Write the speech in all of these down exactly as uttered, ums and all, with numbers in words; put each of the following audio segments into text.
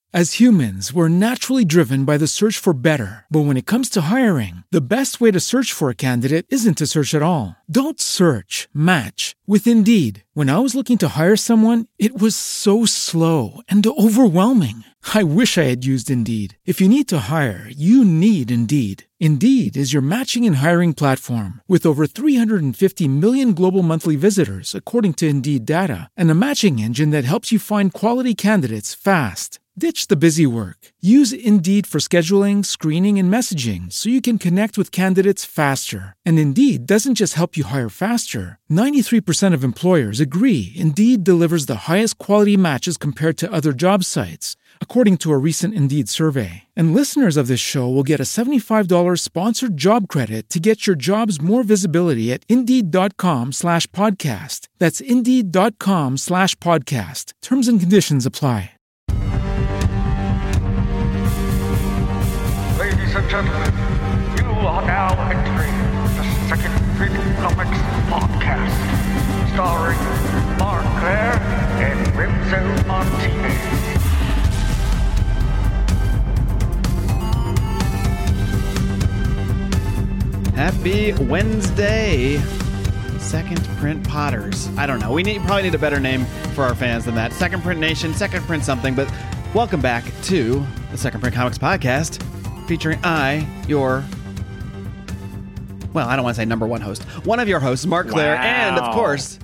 As humans, we're naturally driven by the search for better. But when it comes to hiring, the best way to search for a candidate isn't to search at all. Don't search, match with Indeed. When I was looking to hire someone, it was so slow and overwhelming. I wish I had used Indeed. If you need to hire, you need Indeed. Indeed is your matching and hiring platform with over three hundred fifty million global monthly visitors, according to Indeed data, and a matching engine that helps you find quality candidates fast. Ditch the busy work. Use Indeed for scheduling, screening, and messaging so you can connect with candidates faster. And Indeed doesn't just help you hire faster. ninety-three percent of employers agree Indeed delivers the highest quality matches compared to other job sites, according to a recent Indeed survey. And listeners of this show will get a seventy-five dollars sponsored job credit to get your jobs more visibility at Indeed.com slash podcast. That's Indeed.com slash podcast. Terms and conditions apply. Ladies and gentlemen, you are now entering the Second Print Comics Podcast, starring Mark Claire and Remso Martinez. Happy Wednesday, Second Print Potters. I don't know. We need, probably need a better name for our fans than that. Second Print Nation, Second Print something, but welcome back to the Second Print Comics Podcast, featuring I, your, well, I don't want to say number one host, one of your hosts, Mark Claire, wow. and of course,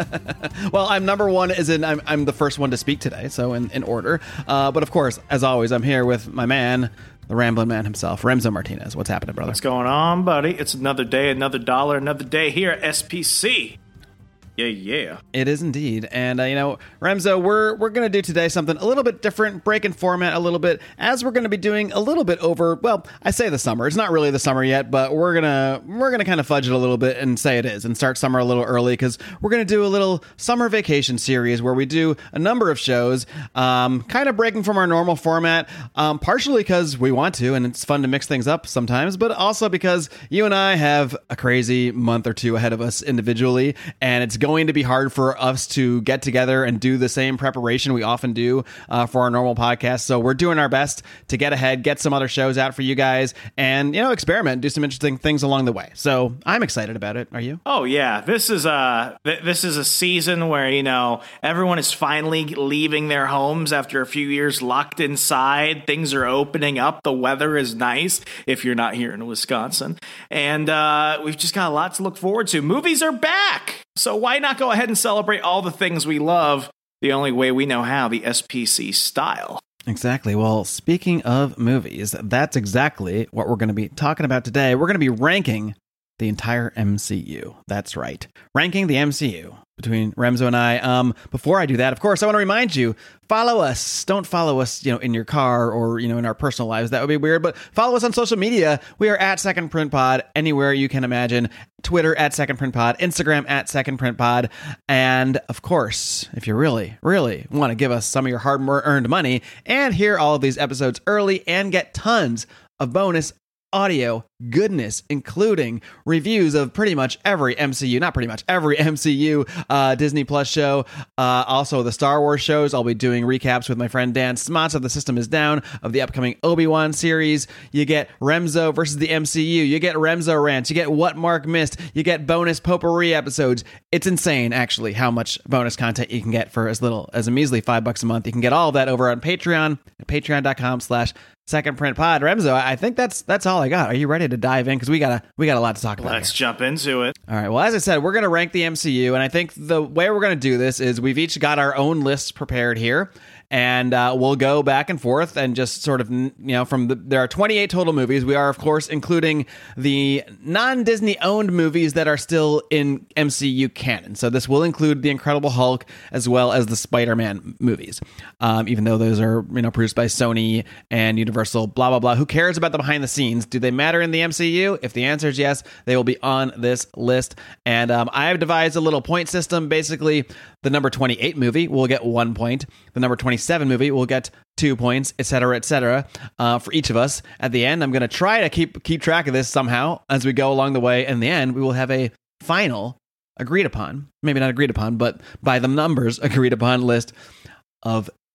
well, I'm number one as in I'm, I'm the first one to speak today, so in, in order. Uh, but of course, as always, I'm here with my man, the Ramblin' Man himself, Remso Martinez. What's happening, brother? What's going on, buddy? It's another day, another dollar, another day here at S P C. Yeah, yeah. It is indeed. And, uh, you know, Remso, we're we're going to do today something a little bit different, breaking format a little bit, as we're going to be doing a little bit over, well, I say the summer. It's not really the summer yet, but we're going to we're going to kind of fudge it a little bit and say it is and start summer a little early because we're going to do a little summer vacation series where we do a number of shows, um, kind of breaking from our normal format, um, partially because we want to and it's fun to mix things up sometimes, but also because you and I have a crazy month or two ahead of us individually, and it's going to be hard for us to get together and do the same preparation we often do uh, for our normal podcast. So we're doing our best to get ahead, get some other shows out for you guys, and, you know, experiment, do some interesting things along the way. So I'm excited about it. Are you? Oh yeah, this is a th- this is a season where, you know, everyone is finally leaving their homes after a few years locked inside. Things are opening up. The weather is nice if you're not here in Wisconsin, and uh, we've just got a lot to look forward to. Movies are back. So why not go ahead and celebrate all the things we love the only way we know how, the S P C style? Exactly. Well, speaking of movies, that's exactly what we're going to be talking about today. We're going to be ranking the entire M C U. That's right. Ranking the M C U between Remso and I. Um, before I do that, of course, I want to remind you, follow us. Don't follow us, you know, in your car or, you know, in our personal lives. That would be weird. But follow us on social media. We are at Second Print Pod anywhere you can imagine. Twitter at Second Print Pod, Instagram at Second Print Pod. And of course, if you really, really want to give us some of your hard-earned money and hear all of these episodes early and get tons of bonus audio goodness, including reviews of pretty much every M C U, not pretty much, every M C U uh, Disney Plus show. Uh, also, the Star Wars shows. I'll be doing recaps with my friend Dan Smots of The System Is Down of the upcoming Obi-Wan series. You get Remso versus the M C U. You get Remso rants. You get What Mark Missed. You get bonus potpourri episodes. It's insane, actually, how much bonus content you can get for as little as a measly five bucks a month. You can get all of that over on Patreon at patreon.com slash Second Print Pod. Remso, I think that's that's all I got. Are you ready to dive in? Because we got a we got a lot to talk about. Let's here. jump into it. All right. Well, as I said, we're going to rank the M C U, and I think the way we're going to do this is we've each got our own lists prepared here. And uh, we'll go back and forth and just sort of, you know, from the, there are twenty-eight total movies. We are, of course, including the non-Disney owned movies that are still in M C U canon. So this will include The Incredible Hulk as well as the Spider-Man movies, um, even though those are, you know, produced by Sony and Universal, blah, blah, blah. Who cares about the behind the scenes? Do they matter in the M C U? If the answer is yes, they will be on this list. And um, I have devised a little point system. Basically, the number twenty-eight movie will get one point. The number twenty-seven movie will get two points, et cetera, et cetera, uh, for each of us. At the end, I'm going to try to keep keep track of this somehow as we go along the way. In the end, we will have a final agreed upon, maybe not agreed upon, but by the numbers agreed upon list of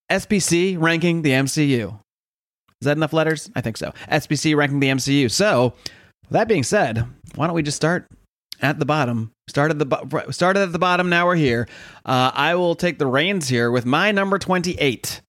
S B C ranking the M C U. Is that enough letters? I think so. S B C ranking the M C U. So, with that being said, why don't we just start at the bottom? Started the bo- started at the bottom. Now we're here. Uh, I will take the reins here with my number twenty-eight.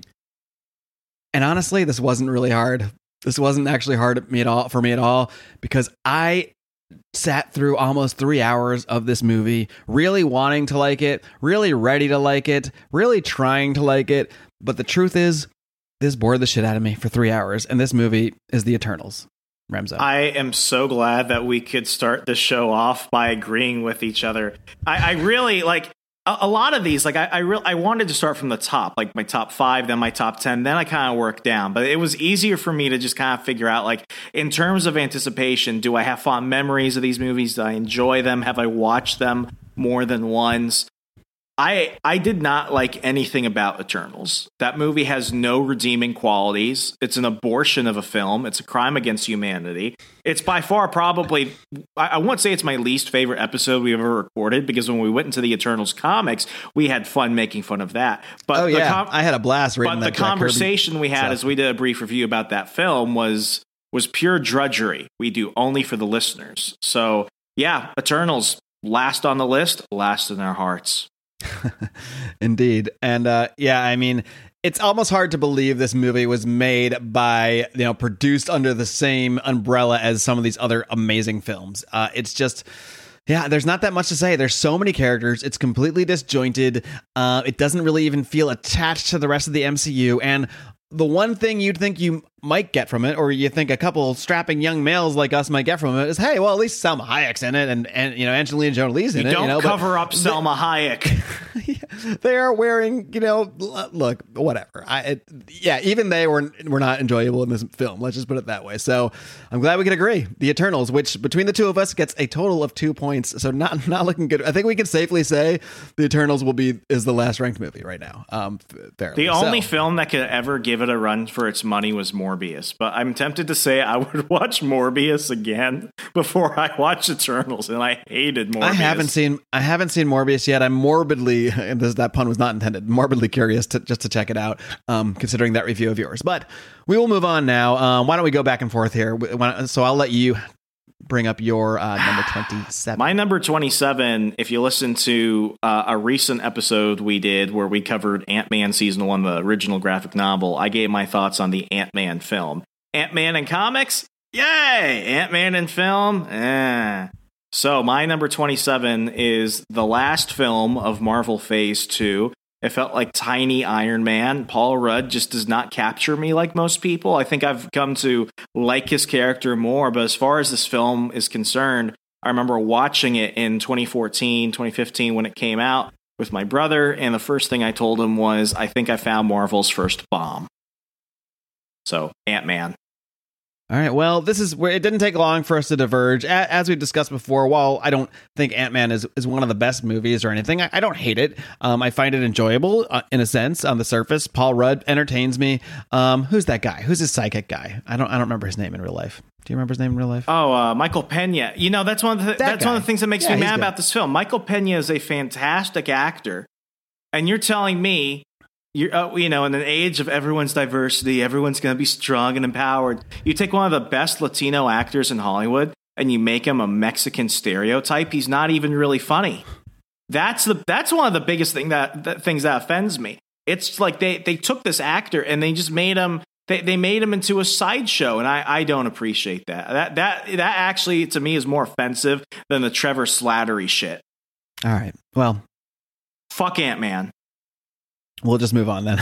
And honestly, this wasn't really hard. This wasn't actually hard at me at all for me at all because I sat through almost three hours of this movie, really wanting to like it, really ready to like it, really trying to like it. But the truth is, this bored the shit out of me for three hours, and this movie is The Eternals. Remzo. I am so glad that we could start the show off by agreeing with each other. I, I really like a, a lot of these. Like I, I really, I wanted to start from the top, like my top five, then my top ten, then I kind of worked down. But it was easier for me to just kind of figure out, like, in terms of anticipation, do I have fond memories of these movies? Do I enjoy them? Have I watched them more than once? I I did not like anything about Eternals. That movie has no redeeming qualities. It's an abortion of a film. It's a crime against humanity. It's by far probably, I, I won't say it's my least favorite episode we've ever recorded, because when we went into the Eternals comics, we had fun making fun of that. But oh, the yeah. com- I had a blast reading But that the Jack conversation Kirby we had stuff. as we did a brief review about that film was was pure drudgery. We do only for the listeners. So, yeah, Eternals, last on the list, last in our hearts. Indeed. And uh, yeah, I mean, it's almost hard to believe this movie was made by, you know, produced under the same umbrella as some of these other amazing films. Uh, it's just, yeah, there's not that much to say. There's so many characters. It's completely disjointed. Uh, it doesn't really even feel attached to the rest of the M C U. And the one thing you'd think you might get from it, or you think a couple strapping young males like us might get from it, is, hey, well, at least Salma Hayek's in it, and, and you know, Angelina Jolie's in you it. Don't you know, cover up Salma Hayek. They are wearing, you know, look, whatever. I, it, yeah, even they were were not enjoyable in this film. Let's just put it that way. So I'm glad we could agree. The Eternals, which between the two of us gets a total of two points. So not not looking good. I think we can safely say The Eternals will be is the last ranked movie right now. Um, fairly. The only so. film that could ever give it a run for its money was Morbius. But I'm tempted to say I would watch Morbius again before I watch Eternals, and I hated Morbius. I haven't seen I haven't seen Morbius yet. I'm morbidly, and this, that pun was not intended, morbidly curious to just to check it out, um, considering that review of yours. But we will move on now. Um, why don't we go back and forth here? So I'll let you bring up your uh, number twenty-seven. My number twenty-seven, if you listen to uh, a recent episode we did where we covered Ant-Man Season one, the original graphic novel, I gave my thoughts on the Ant-Man film. Ant-Man in comics? Yay! Ant-Man in film? Eh. So my number twenty-seven is the last film of Marvel Phase two. It felt like tiny Iron Man. Paul Rudd just does not capture me like most people. I think I've come to like his character more, but as far as this film is concerned, I remember watching it in twenty fourteen, twenty fifteen when it came out with my brother, and the first thing I told him was, I think I found Marvel's first bomb. So, Ant-Man. All right. Well, this is where it didn't take long for us to diverge. A- As we've discussed before, while I don't think Ant-Man is, is one of the best movies or anything, I, I don't hate it. Um, I find it enjoyable uh, in a sense on the surface. Paul Rudd entertains me. Um, who's that guy? Who's his psychic guy? I don't I don't remember his name in real life. Do you remember his name in real life? Oh, uh, Michael Pena. You know, that's one of the, th- that's guy. one of the things that makes Yeah, me he's mad good. about this film. Michael Pena is a fantastic actor, and you're telling me, You're, uh, you know, in an age of everyone's diversity, everyone's going to be strong and empowered. You take one of the best Latino actors in Hollywood and you make him a Mexican stereotype. He's not even really funny. That's the that's one of the biggest thing that, that things that offends me. It's like they they took this actor and they just made him they, they made him into a sideshow, and I, I don't appreciate that. That that that actually to me is more offensive than the Trevor Slattery shit. All right. Well, fuck Ant-Man. We'll just move on then.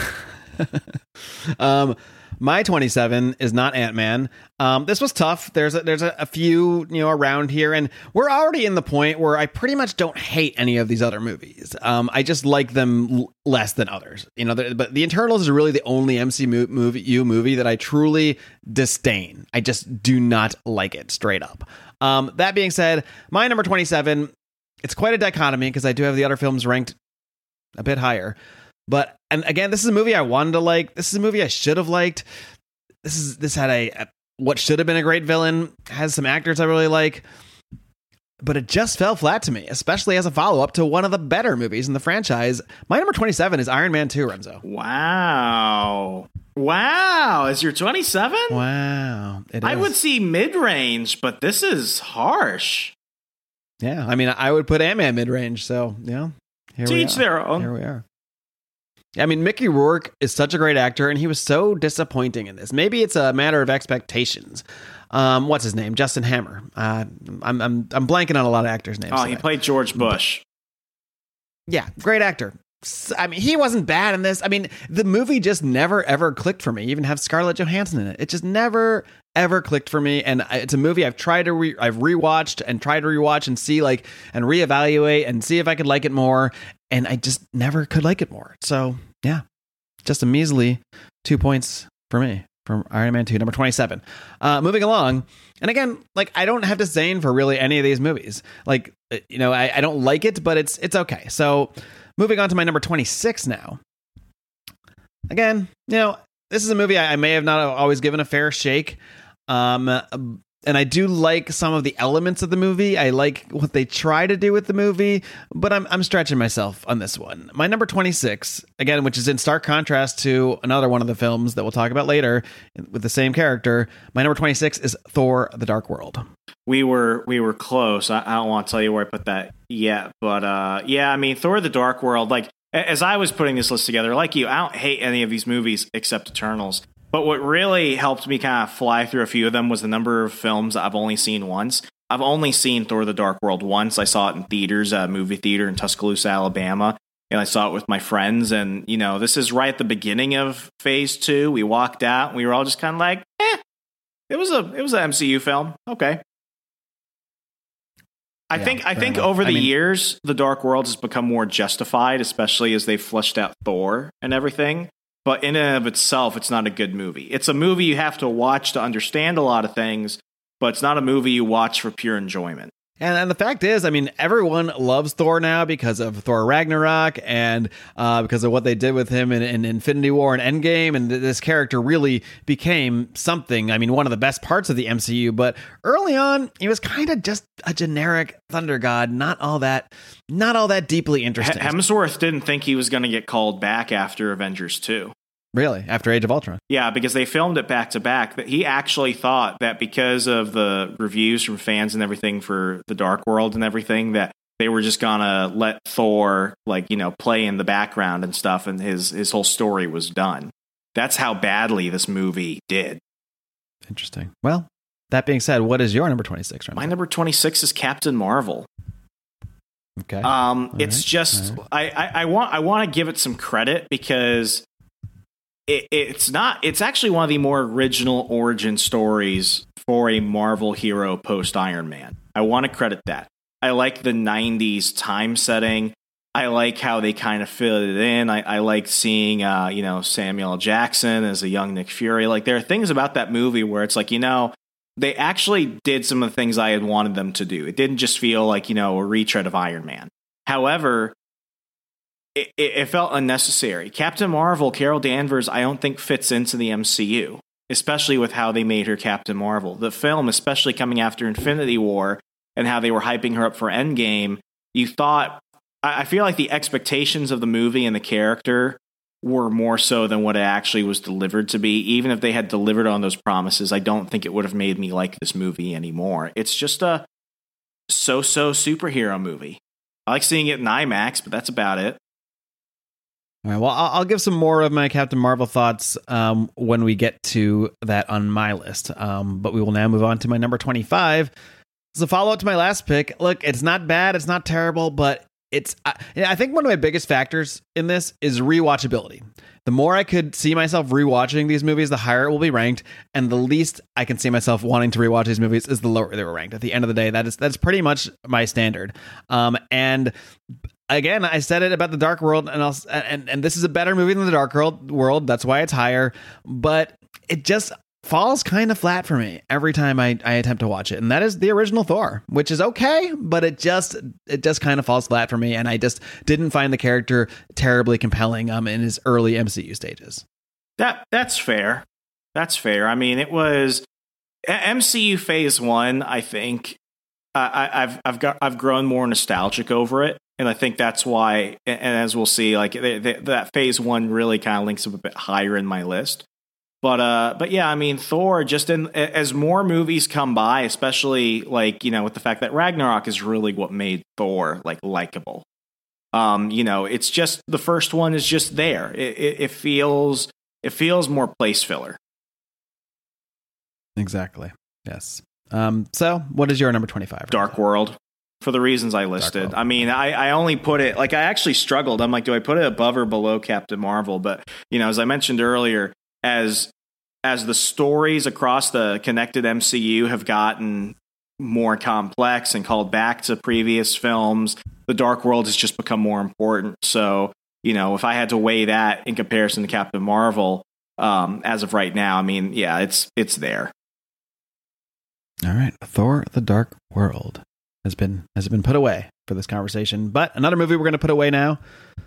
um, my twenty-seven is not Ant-Man. Um, this was tough. There's a, there's a, a few, you know, around here, and we're already in the point where I pretty much don't hate any of these other movies. Um, I just like them l- less than others. You know, the, but The Eternals is really the only M C U movie, U movie that I truly disdain. I just do not like it straight up. Um, that being said, my number twenty-seven, it's quite a dichotomy because I do have the other films ranked a bit higher. But, and again, this is a movie I wanted to like. This is a movie I should have liked. This is this had a, a what should have been a great villain. Has some actors I really like. but it just fell flat to me, especially as a follow-up to one of the better movies in the franchise. My number twenty-seven is Iron Man two, Renzo. Wow. Wow. Is your twenty-seven? Wow. It I is. would see mid-range, but this is harsh. Yeah, I mean, I would put Ant-Man mid-range, so, yeah. Here To we each are. their own. Here we are. I mean, Mickey Rourke is such a great actor, and he was so disappointing in this. Maybe it's a matter of expectations. Um, what's his name? Justin Hammer. Uh, I'm I'm I'm blanking on a lot of actors' names. Oh, today. he played George Bush. Yeah, great actor. S- I mean, he wasn't bad in this. I mean, the movie just never ever clicked for me. Even have Scarlett Johansson in it. It just never ever clicked for me. And I, it's a movie I've tried to re- I've rewatched and tried to rewatch and see like and reevaluate and see if I could like it more. And I just never could like it more. So yeah, just a measly two points for me from Iron Man two, number twenty-seven. Uh, moving along. And again, like I don't have disdain for really any of these movies. Like, you know, I, I don't like it, but it's it's okay. So moving on to my number twenty-six now. Again, you know, this is a movie I, I may have not always given a fair shake. Um, and I do like some of the elements of the movie. I like what they try to do with the movie, but I'm I'm stretching myself on this one. My number twenty-six, again, which is in stark contrast to another one of the films that we'll talk about later with the same character. My number twenty-six is Thor: The Dark World. We were we were close. I, I don't want to tell you where I put that yet, but uh, yeah, I mean, Thor: The Dark World. Like as I was putting this list together, like you, I don't hate any of these movies except Eternals. But what really helped me kind of fly through a few of them was the number of films I've only seen once. I've only seen Thor: The Dark World once. I saw it in theaters, a movie theater in Tuscaloosa, Alabama, and I saw it with my friends. And you know, this is right at the beginning of Phase Two. We walked out, and we were all just kind of like, "Eh, it was a it was an M C U film, okay." I Yeah, think I fair think enough. over the I mean- years, The Dark World has become more justified, especially as they've fleshed out Thor and everything. But in and of itself, it's not a good movie. It's a movie you have to watch to understand a lot of things, but it's not a movie you watch for pure enjoyment. And, and the fact is, I mean, everyone loves Thor now because of Thor Ragnarok and uh, because of what they did with him in, in Infinity War and Endgame. And th- this character really became something. I mean, one of the best parts of the M C U. But early on, he was kind of just a generic thunder god, not all that, not all that deeply interesting. Hemsworth didn't think he was going to get called back after Avengers two. Really, after Age of Ultron. Yeah, because they filmed it back to back. That he actually thought that because of the reviews from fans and everything for The Dark World and everything, that they were just gonna let Thor, like, you know, play in the background and stuff, and his his whole story was done. That's how badly this movie did. Interesting. Well, that being said, what is your number twenty-six? My number twenty-six is Captain Marvel. Okay. Um, All it's right, just all I, I, I want I want to give it some credit because it, it's not it's actually one of the more original origin stories for a Marvel hero post Iron Man. I want to credit that. I like the nineties time setting. I like how they kind of fill it in. I, I like seeing uh, you know, Samuel L. Jackson as a young Nick Fury. Like there are things about that movie where it's like, you know, they actually did some of the things I had wanted them to do. It didn't just feel like, you know, a retread of Iron Man. However, it, it felt unnecessary. Captain Marvel, Carol Danvers, I don't think fits into the M C U, especially with how they made her Captain Marvel. The film, especially coming after Infinity War and how they were hyping her up for Endgame, you thought, I feel like the expectations of the movie and the character were more so than what it actually was delivered to be. Even if they had delivered on those promises, I don't think it would have made me like this movie anymore. It's just a so-so superhero movie. I like seeing it in IMAX, but that's about it. All right, well, I'll, I'll give some more of my Captain Marvel thoughts um, when we get to that on my list. Um, but we will now move on to my number twenty-five. As a follow-up to my last pick, look, it's not bad, it's not terrible, but it's. I, I think one of my biggest factors in this is rewatchability. The more I could see myself rewatching these movies, the higher it will be ranked, and the least I can see myself wanting to rewatch these movies is the lower they were ranked. At the end of the day, that is that's pretty much my standard. Um, and again, I said it about The Dark World, and I'll, and and this is a better movie than The Dark World. World, that's why it's higher. But it just falls kind of flat for me every time I, I attempt to watch it, and that is the original Thor, which is okay, but it just it just kind of falls flat for me, and I just didn't find the character terribly compelling um in his early M C U stages. That that's fair. That's fair. I mean, it was M C U Phase One. I think I, I've I've got I've grown more nostalgic over it, and I think that's why. And as we'll see, like they, they, that Phase One really kind of links up a bit higher in my list. But uh, but yeah, I mean, Thor. Just in as more movies come by, especially like you know with the fact that Ragnarok is really what made Thor like likable. Um, you know, it's just the first one is just there. It, it, it feels it feels more place filler. Exactly. Yes. Um, so what is your number twenty-five? Dark World, for the reasons I listed. I mean, I, I only put it, like I actually struggled. I'm like, do I put it above or below Captain Marvel? But, you know, as I mentioned earlier, as as the stories across the connected M C U have gotten more complex and called back to previous films, the Dark World has just become more important. So, you know, if I had to weigh that in comparison to Captain Marvel, um, as of right now, I mean, yeah, it's it's there. All right, Thor: The Dark World has been has been put away for this conversation. But another movie we're going to put away now,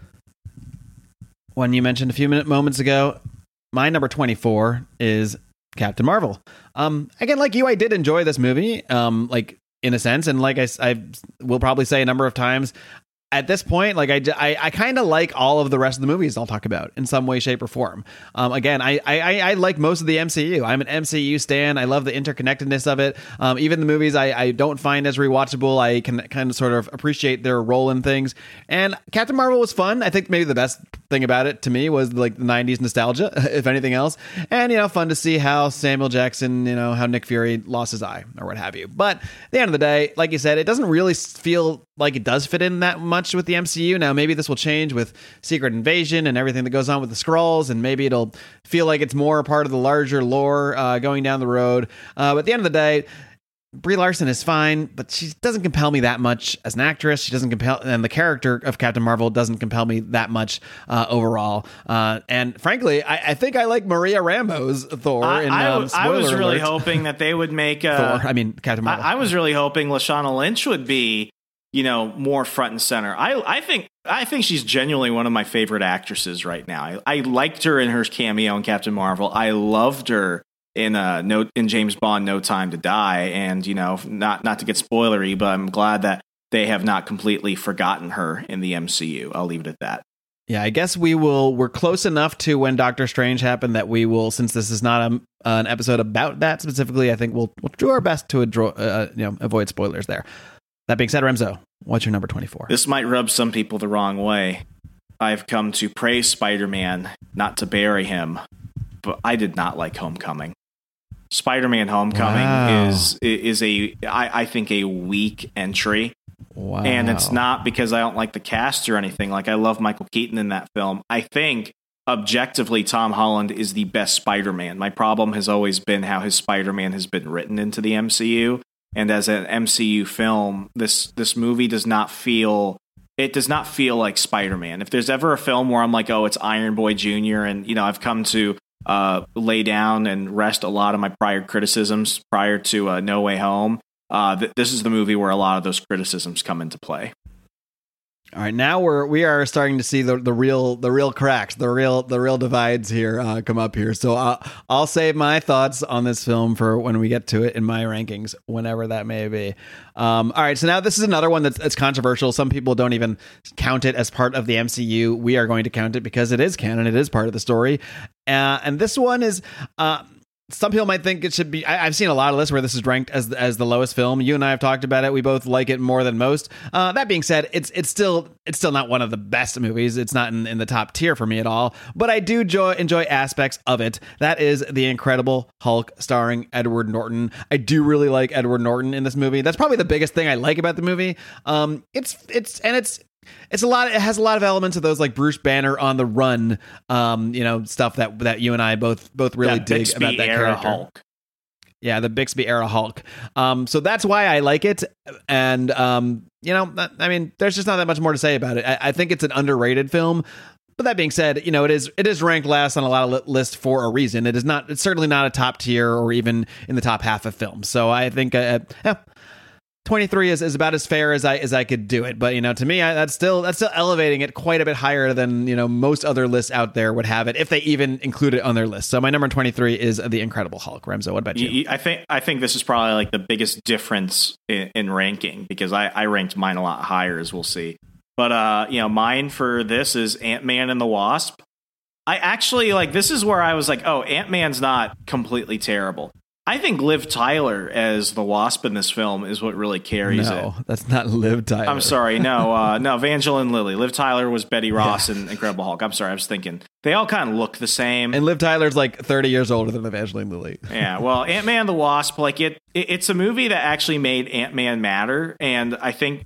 one you mentioned a few minute moments ago, my number twenty-four is Captain Marvel. Um, again, like you, I did enjoy this movie, um, like in a sense, and like I, I will probably say a number of times. At this point, like I, I, I kind of like all of the rest of the movies I'll talk about in some way, shape, or form. Um, again, I, I, I like most of the M C U. I'm an M C U stan. I love the interconnectedness of it. Um, even the movies I, I don't find as rewatchable, I can kind of sort of appreciate their role in things. And Captain Marvel was fun. I think maybe the best thing about it to me was like the nineties nostalgia, if anything else. And, you know, fun to see how Samuel Jackson, you know, how Nick Fury lost his eye or what have you. But at the end of the day, like you said, it doesn't really feel like it does fit in that much with the M C U. Now, maybe this will change with Secret Invasion and everything that goes on with the Skrulls, and maybe it'll feel like it's more a part of the larger lore uh, going down the road. Uh, but at the end of the day, Brie Larson is fine, but she doesn't compel me that much as an actress. She doesn't compel, and the character of Captain Marvel doesn't compel me that much uh, overall. Uh, and frankly, I, I think I like Maria Rambeau's Thor. I, in, I, um, I was really alert. hoping that they would make uh, Thor. I mean, Captain Marvel. I, I was really hoping Lashana Lynch would be, you know, more front and center. I I think I think she's genuinely one of my favorite actresses right now. I, I liked her in her cameo in Captain Marvel. I loved her in uh no in James Bond No Time to Die. And you know, not not to get spoilery, but I'm glad that they have not completely forgotten her in the M C U. I'll leave it at that. Yeah, I guess we will. We're close enough to when Doctor Strange happened that we will, since this is not a, an episode about that specifically, I think we'll we'll do our best to adro- uh, you know avoid spoilers there. That being said, Remzo, what's your number twenty-four? This might rub some people the wrong way. I've come to praise Spider-Man, not to bury him, but I did not like Homecoming. Spider-Man Homecoming Wow. is is a I, I think a weak entry. Wow. And it's not because I don't like the cast or anything. Like, I love Michael Keaton in that film. I think objectively Tom Holland is the best Spider-Man. My problem has always been how his Spider-Man has been written into the M C U. And as an M C U film, this this movie does not feel it does not feel like Spider-Man. If there's ever a film where I'm like, oh, it's Iron Boy Junior, and you know, I've come to uh, lay down and rest a lot of my prior criticisms prior to uh, No Way Home. Uh, th- this is the movie where a lot of those criticisms come into play. All right, now we're we are starting to see the, the real the real cracks, the real the real divides here uh, come up here. So I'll, I'll save my thoughts on this film for when we get to it in my rankings, whenever that may be. Um, all right, so now this is another one that's, that's controversial. Some people don't even count it as part of the M C U. We are going to count it because it is canon. It is part of the story, uh, and this one is. Uh, Some people might think it should be. I, I've seen a lot of lists where this is ranked as as the lowest film. You and I have talked about it. We both like it more than most. Uh, that being said, it's it's still it's still not one of the best movies. It's not in, in the top tier for me at all. But I do enjoy, enjoy aspects of it. That is The Incredible Hulk, starring Edward Norton. I do really like Edward Norton in this movie. That's probably the biggest thing I like about the movie. Um, it's it's and it's. It's a lot. It has a lot of elements of those like Bruce Banner on the Run, um, you know, stuff that that you and I both both really that dig Bixby about that era character. Hulk. Yeah, the Bixby era Hulk. Um, so that's why I like it. And um, you know, I mean, there's just not that much more to say about it. I, I think it's an underrated film. But that being said, you know, it is it is ranked last on a lot of li- lists for a reason. It is not. It's certainly not a top tier or even in the top half of films. So I think, uh, yeah. twenty-three is, is about as fair as I as I could do it. But, you know, to me, I, that's still that's still elevating it quite a bit higher than, you know, most other lists out there would have it, if they even include it on their list. So my number twenty-three is The Incredible Hulk. Remzo, what about you? I think I think this is probably like the biggest difference in, in ranking, because I, I ranked mine a lot higher, as we'll see. But, uh, you know, mine for this is Ant-Man and the Wasp. I actually, like, this is where I was like, oh, Ant-Man's not completely terrible. I think Liv Tyler as the Wasp in this film is what really carries no, it. No, that's not Liv Tyler. I'm sorry. No, uh, no, Evangeline Lilly. Liv Tyler was Betty Ross yeah. in Incredible Hulk. I'm sorry. I was thinking they all kind of look the same. And Liv Tyler's like thirty years older than Evangeline Lilly. Yeah. Well, Ant-Man and the Wasp, like it, it, it's a movie that actually made Ant-Man matter. And I think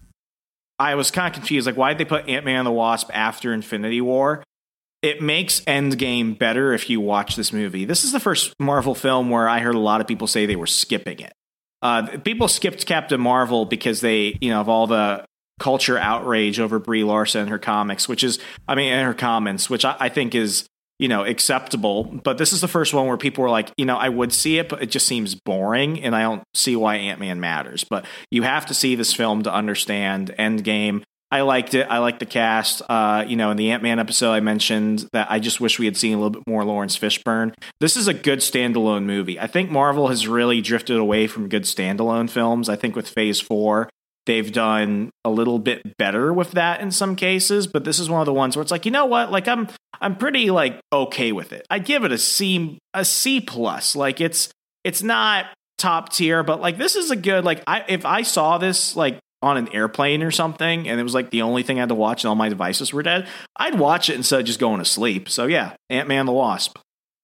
I was kind of confused. Like, why'd they put Ant-Man and the Wasp after Infinity War? It makes Endgame better if you watch this movie. This is the first Marvel film where I heard a lot of people say they were skipping it. Uh, people skipped Captain Marvel because they, you know, of all the culture outrage over Brie Larson and her comics, which is, I mean, and her comments, which I, I think is, you know, acceptable. But this is the first one where people were like, you know, I would see it, but it just seems boring, and I don't see why Ant-Man matters. But you have to see this film to understand Endgame. I liked it. I liked the cast. Uh, you know, in the Ant-Man episode, I mentioned that I just wish we had seen a little bit more Lawrence Fishburne. This is a good standalone movie. I think Marvel has really drifted away from good standalone films. I think with Phase Four, they've done a little bit better with that in some cases. But this is one of the ones where it's like, you know what? Like, I'm I'm pretty like okay with it. I give it a C a C plus. Like, it's it's not top tier, but like this is a good like. I if I saw this like on an airplane or something, and it was like the only thing I had to watch and all my devices were dead, I'd watch it instead of just going to sleep. So yeah, Ant-Man and the Wasp.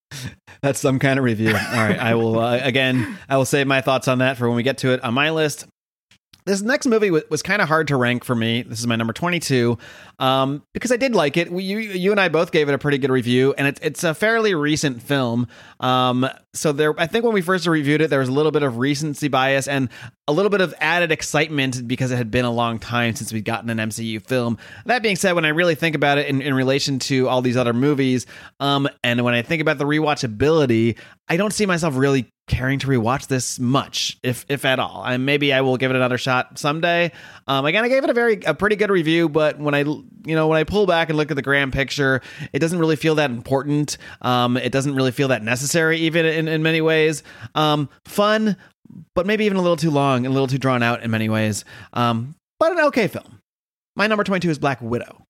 That's some kind of review. All right, I will, uh, again, I will save my thoughts on that for when we get to it on my list. This next movie w- was kind of hard to rank for me. This is my number twenty-two, um, because I did like it. We, you, you and I both gave it a pretty good review, and it's it's a fairly recent film. Um, so there, I think when we first reviewed it, there was a little bit of recency bias and a little bit of added excitement because it had been a long time since we'd gotten an M C U film. That being said, when I really think about it in, in relation to all these other movies, um, and when I think about the rewatchability, I don't see myself really caring to rewatch this much, if if at all. And maybe I will give it another shot someday. Um, again, I gave it a very a pretty good review, but when I you know when I pull back and look at the grand picture, it doesn't really feel that important. Um, it doesn't really feel that necessary, even in in many ways. Um, fun, but maybe even a little too long and a little too drawn out in many ways. Um, but an okay film. My number twenty-two is Black Widow.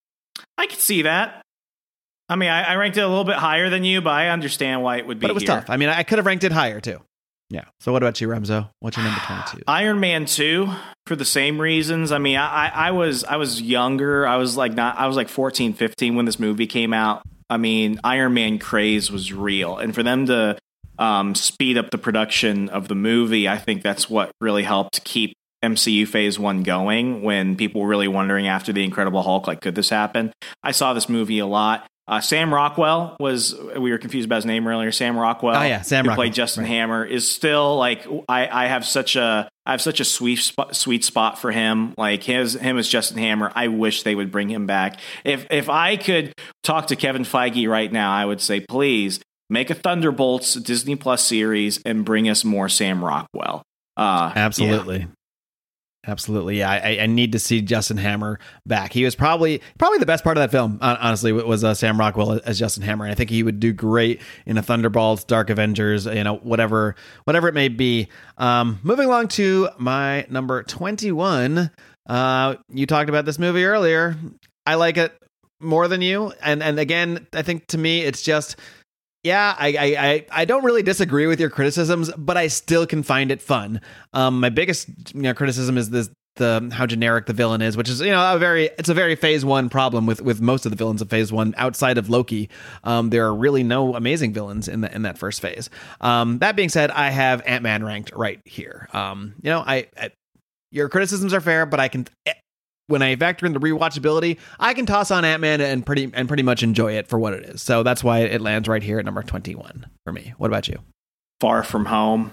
I can see that. I mean, I, I ranked it a little bit higher than you, but I understand why it would be. But it was here. tough. I mean, I could have ranked it higher too. Yeah. So what about you, Remzo? What's your number twenty-two? Iron Man two, for the same reasons. I mean, I, I was I was younger. I was like not. I was like fourteen, fifteen when this movie came out. I mean, Iron Man craze was real, and for them to um, speed up the production of the movie, I think that's what really helped keep M C U Phase One going. When people were really wondering after the Incredible Hulk, like, could this happen? I saw this movie a lot. Uh, Sam Rockwell was, we were confused about his name earlier. Sam Rockwell, oh yeah, Sam who Rockwell. played Justin right. Hammer, is still like, I, I have such a, I have such a sweet spot, sweet spot for him. Like his, him as Justin Hammer. I wish they would bring him back. If, if I could talk to Kevin Feige right now, I would say, please make a Thunderbolts Disney Plus series and bring us more Sam Rockwell. Uh, Absolutely. Yeah. Absolutely, yeah. I, I need to see Justin Hammer back. He was probably probably the best part of that film, honestly, was uh, Sam Rockwell as Justin Hammer. And I think he would do great in a Thunderbolts, Dark Avengers, you know, whatever, whatever it may be. Um, moving along to my number twenty-one. Uh, you talked about this movie earlier. I like it more than you, and and again, I think to me, it's just. Yeah, I, I I don't really disagree with your criticisms, but I still can find it fun. Um, my biggest you know, criticism is this the how generic the villain is, which is you know a very it's a very Phase One problem with, with most of the villains of Phase One outside of Loki. Um, there are really no amazing villains in the, in that first phase. Um, that being said, I have Ant-Man ranked right here. Um, you know, I, I your criticisms are fair, but I can. When I factor in the rewatchability, I can toss on Ant-Man and pretty and pretty much enjoy it for what it is. So that's why it lands right here at number twenty-one for me. What about you? Far From Home.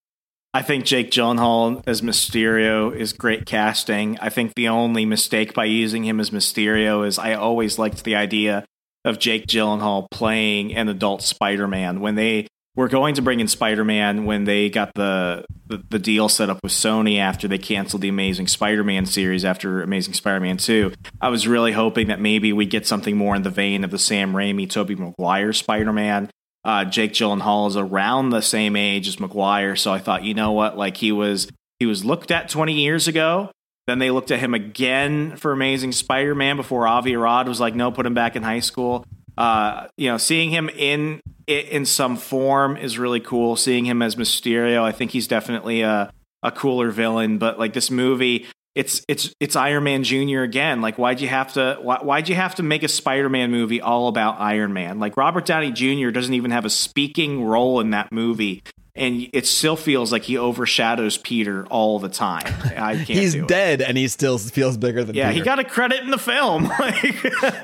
I think Jake Gyllenhaal as Mysterio is great casting. I think the only mistake by using him as Mysterio is I always liked the idea of Jake Gyllenhaal playing an adult Spider-Man. When they were going to bring in Spider-Man when they got the, the the deal set up with Sony after they canceled the Amazing Spider-Man series after Amazing Spider-Man two. I was really hoping that maybe we get something more in the vein of the Sam Raimi, Tobey Maguire Spider-Man. Uh, Jake Gyllenhaal is around the same age as Maguire, so I thought, you know what, like he was he was looked at twenty years ago. Then they looked at him again for Amazing Spider-Man before Avi Arad was like, no, put him back in high school. Uh, you know, seeing him in in some form is really cool. Seeing him as Mysterio, I think he's definitely a a cooler villain. But like this movie, it's it's it's Iron Man Junior again. Like, why'd you have to why, why'd you have to make a Spider-Man movie all about Iron Man? Like Robert Downey Junior doesn't even have a speaking role in that movie. And it still feels like he overshadows Peter all the time. I can't He's do dead, it. and he still feels bigger than yeah, Peter. he got a credit in the film. Like,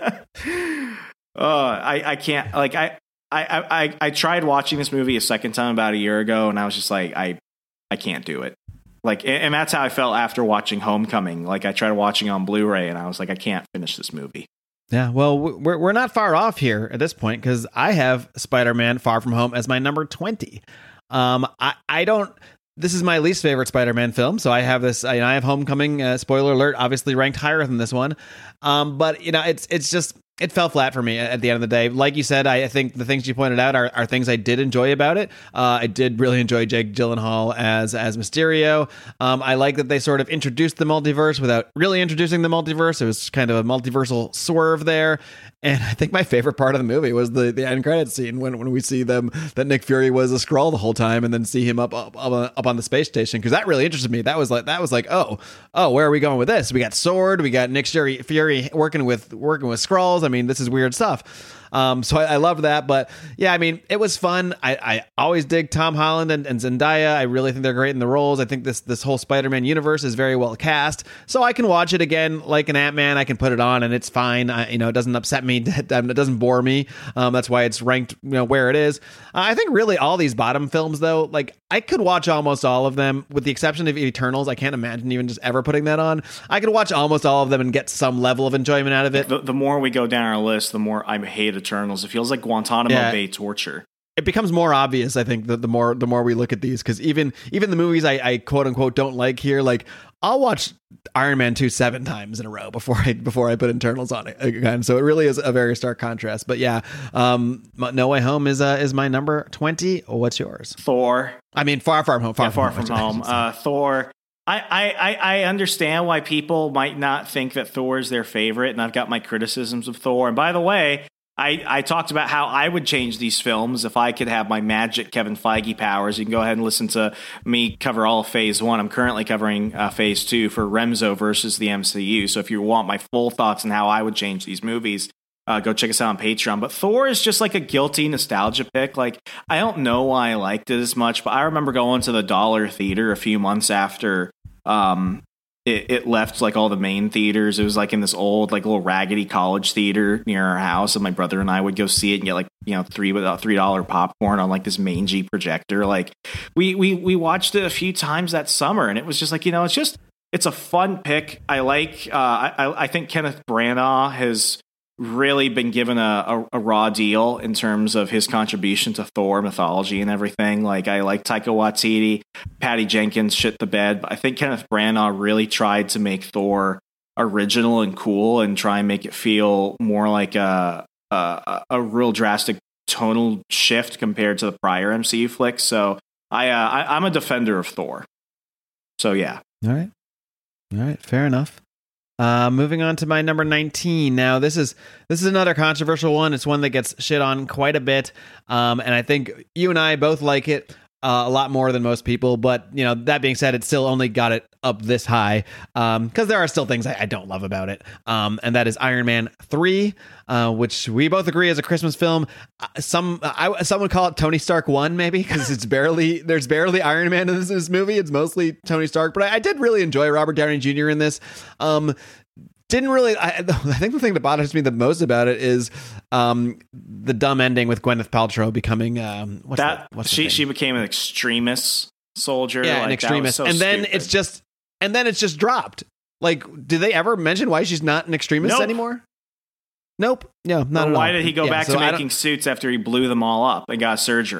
uh, I, I can't. Like, I, I, I, I tried watching this movie a second time about a year ago, and I was just like, I, I can't do it. Like, and, and that's how I felt after watching Homecoming. Like, I tried watching on Blu-ray, and I was like, I can't finish this movie. Yeah, well, we're we're not far off here at this point because I have Spider-Man: Far From Home as my number twenty. Um, I, I don't, this is my least favorite Spider-Man film. So I have this, I, I have Homecoming, uh, spoiler alert, obviously ranked higher than this one. Um, but you know, it's, it's just, it fell flat for me at the end of the day. Like you said, I, I think the things you pointed out are, are things I did enjoy about it. Uh, I did really enjoy Jake Gyllenhaal as as Mysterio. Um, I like that they sort of introduced the multiverse without really introducing the multiverse. It was kind of a multiversal swerve there. And I think my favorite part of the movie was the, the end credits scene when, when we see them that Nick Fury was a Skrull the whole time, and then see him up up up, up on the space station, because that really interested me. That was like that was like oh oh where are we going with this? We got Sword, we got Nick Fury, Fury working with working with Skrulls. I mean, this is weird stuff. Um, so I, I love that. But yeah, I mean, it was fun. I, I always dig Tom Holland and, and Zendaya. I really think they're great in the roles. I think this this whole Spider-Man universe is very well cast. So I can watch it again like an Ant-Man. I can put it on and it's fine. I, you know, it doesn't upset me. It doesn't bore me. Um, that's why it's ranked, you know, where it is. Uh, I think really all these bottom films, though, like I could watch almost all of them with the exception of Eternals. I can't imagine even just ever putting that on. I could watch almost all of them and get some level of enjoyment out of it. The, the more we go down our list, the more I hate Eternals. It feels like Guantanamo Yeah. Bay torture. It becomes more obvious, I think, the, the more the more we look at these, because even even the movies I, I quote unquote don't like here, like I'll watch Iron Man two seven times in a row before I before I put Eternals on it again. So it really is a very stark contrast. But yeah, um, No Way Home is uh, is my number twenty. What's yours? Thor. I mean, Far From Home. Far Yeah, From Far Home. From Home. Uh, Thor. I, I, I understand why people might not think that Thor is their favorite, and I've got my criticisms of Thor. And by the way, I, I talked about how I would change these films if I could have my magic Kevin Feige powers. You can go ahead and listen to me cover all of Phase One. I'm currently covering uh, Phase Two for Remzo versus the M C U. So if you want my full thoughts on how I would change these movies, uh, go check us out on Patreon. But Thor is just like a guilty nostalgia pick. Like, I don't know why I liked it as much, but I remember going to the Dollar Theater a few months after um, it, it left like all the main theaters. It was like in this old, like little raggedy college theater near our house, and my brother and I would go see it and get like, you know, three without three dollar popcorn on like this mangy projector. Like, we we we watched it a few times that summer, and it was just like, you know, it's just it's a fun pick. I like. Uh, I I think Kenneth Branagh has really been given a, a, a raw deal in terms of his contribution to Thor mythology and everything. Like, I like Taika Waititi, Patty Jenkins shit the bed, but I think Kenneth Branagh really tried to make Thor original and cool and try and make it feel more like a a, a real drastic tonal shift compared to the prior M C U flicks. So I, uh, I I'm a defender of Thor. So yeah. All right. All right. Fair enough. Uh, moving on to my number nineteen. Now, this is this is another controversial one. It's one that gets shit on quite a bit, um, and I think you and I both like it uh, a lot more than most people. But you know, that being said, it still only got it up this high because um, there are still things I, I don't love about it, um, and that is Iron Man three, uh, which we both agree is a Christmas film. Uh, some I, some would call it Tony Stark one, maybe, because it's barely there's barely Iron Man in this, this movie. It's mostly Tony Stark, but I, I did really enjoy Robert Downey Junior in this. Um, Didn't really. I, I think the thing that bothers me the most about it is um, the dumb ending with Gwyneth Paltrow becoming um, what's that. The, what's the she thing? she became an extremist soldier. Yeah, like, an extremist, so and then stupid. it's just and then it's just dropped. Like, did they ever mention why she's not an extremist Nope. anymore? Nope. No, not Or at why all. did he go Yeah, back so to I making don't- suits after he blew them all up and got surgery?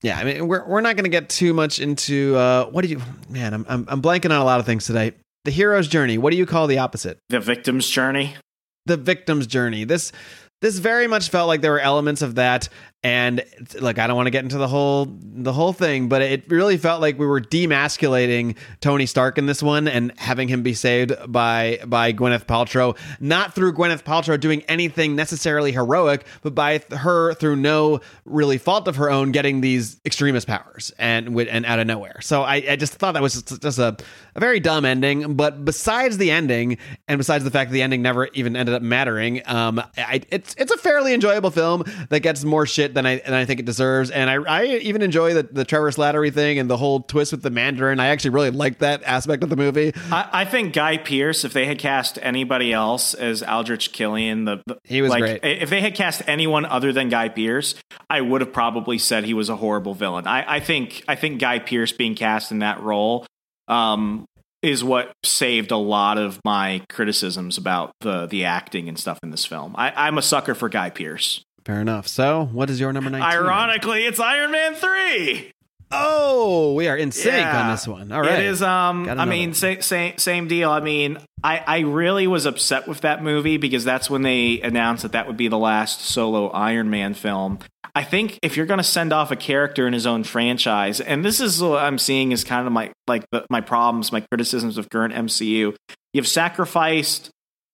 Yeah, I mean, we're we're not going to get too much into uh, what do you? Man, I'm, I'm I'm blanking on a lot of things today. The hero's journey. What do you call the opposite? The victim's journey. The victim's journey. This this very much felt like there were elements of that. And like, I don't want to get into the whole the whole thing, but it really felt like we were demasculating Tony Stark in this one and having him be saved by by Gwyneth Paltrow, not through Gwyneth Paltrow doing anything necessarily heroic, but by her through no really fault of her own getting these extremist powers and and out of nowhere. So I, I just thought that was just, just a, a very dumb ending. But besides the ending, and besides the fact that the ending never even ended up mattering, um, I, it's it's a fairly enjoyable film that gets more shit than I than I think it deserves, and I I even enjoy the, the Trevor Slattery thing and the whole twist with the Mandarin. I actually really liked that aspect of the movie. I, I think Guy Pearce, if they had cast anybody else as Aldrich Killian, the, the he was like, great. If they had cast anyone other than Guy Pearce, I would have probably said he was a horrible villain. I, I think I think Guy Pearce being cast in that role um, is what saved a lot of my criticisms about the the acting and stuff in this film. I, I'm a sucker for Guy Pearce. Fair enough. So, what is your number nineteen? Ironically, it's Iron Man three. Oh, we are in sync Yeah. on this one. All right. It is, um, Got I another mean, one. same, same, same deal. I mean, I, I really was upset with that movie because that's when they announced that that would be the last solo Iron Man film. I think if you're going to send off a character in his own franchise, and this is what I'm seeing is kind of my, like the, my problems, my criticisms of current M C U, you've sacrificed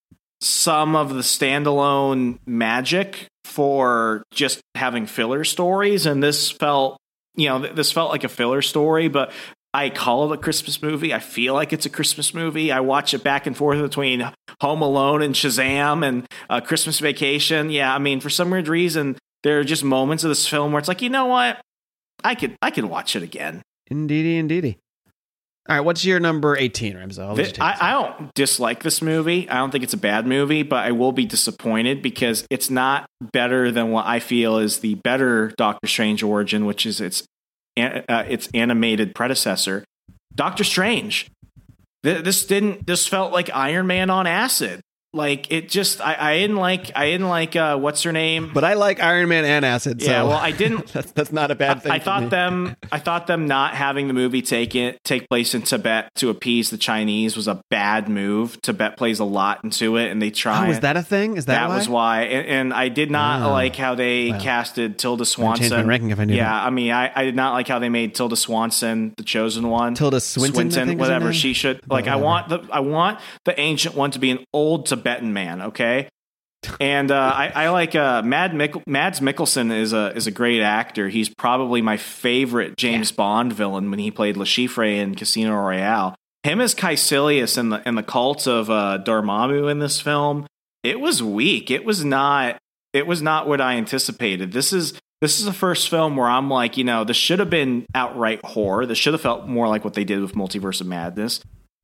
some of the standalone magic for just having filler stories. And this felt, you know, this felt like a filler story, but I call it a Christmas movie. I feel like it's a Christmas movie. I watch it back and forth between Home Alone and Shazam and uh, Christmas Vacation. Yeah. I mean, for some weird reason, there are just moments of this film where it's like, you know what? I could, I could watch it again. Indeedy, indeedy. All right, what's your number eighteen, Remzo? I'll let you take I, this. I don't dislike this movie. I don't think it's a bad movie, but I will be disappointed because it's not better than what I feel is the better Doctor Strange origin, which is its uh, its animated predecessor, Doctor Strange. Th- This didn't. This felt like Iron Man on acid. Like it just. I, I didn't like. I didn't like. Uh, what's her name? But I like Iron Man and acid. So Yeah. Well, I didn't. that's, that's not a bad thing. I for thought me. them. I thought them not having the movie take it take place in Tibet to appease the Chinese was a bad move. Tibet plays a lot into it, and they try. Oh, is that a thing? Is that, That why? was why, and, and I did not Oh. like how they Well, casted Tilda change my Swanson. ranking if I knew yeah, that. I mean, I, I did not like how they made Tilda Swanson the chosen one. Tilda Swinton, I think is her whatever name? she should. Like, I Whatever. want the I want the ancient one to be an old Tibetan man. Okay. And uh, I, I like uh, Mad Mick- Mads Mikkelsen is a is a great actor. He's probably my favorite James Bond villain when he played Le Chiffre in Casino Royale. Him as Caecilius in the in the cult of uh, Dormammu in this film, it was weak. It was not. It was not what I anticipated. This is this is the first film where I'm like, you know, this should have been outright horror. This should have felt more like what they did with Multiverse of Madness.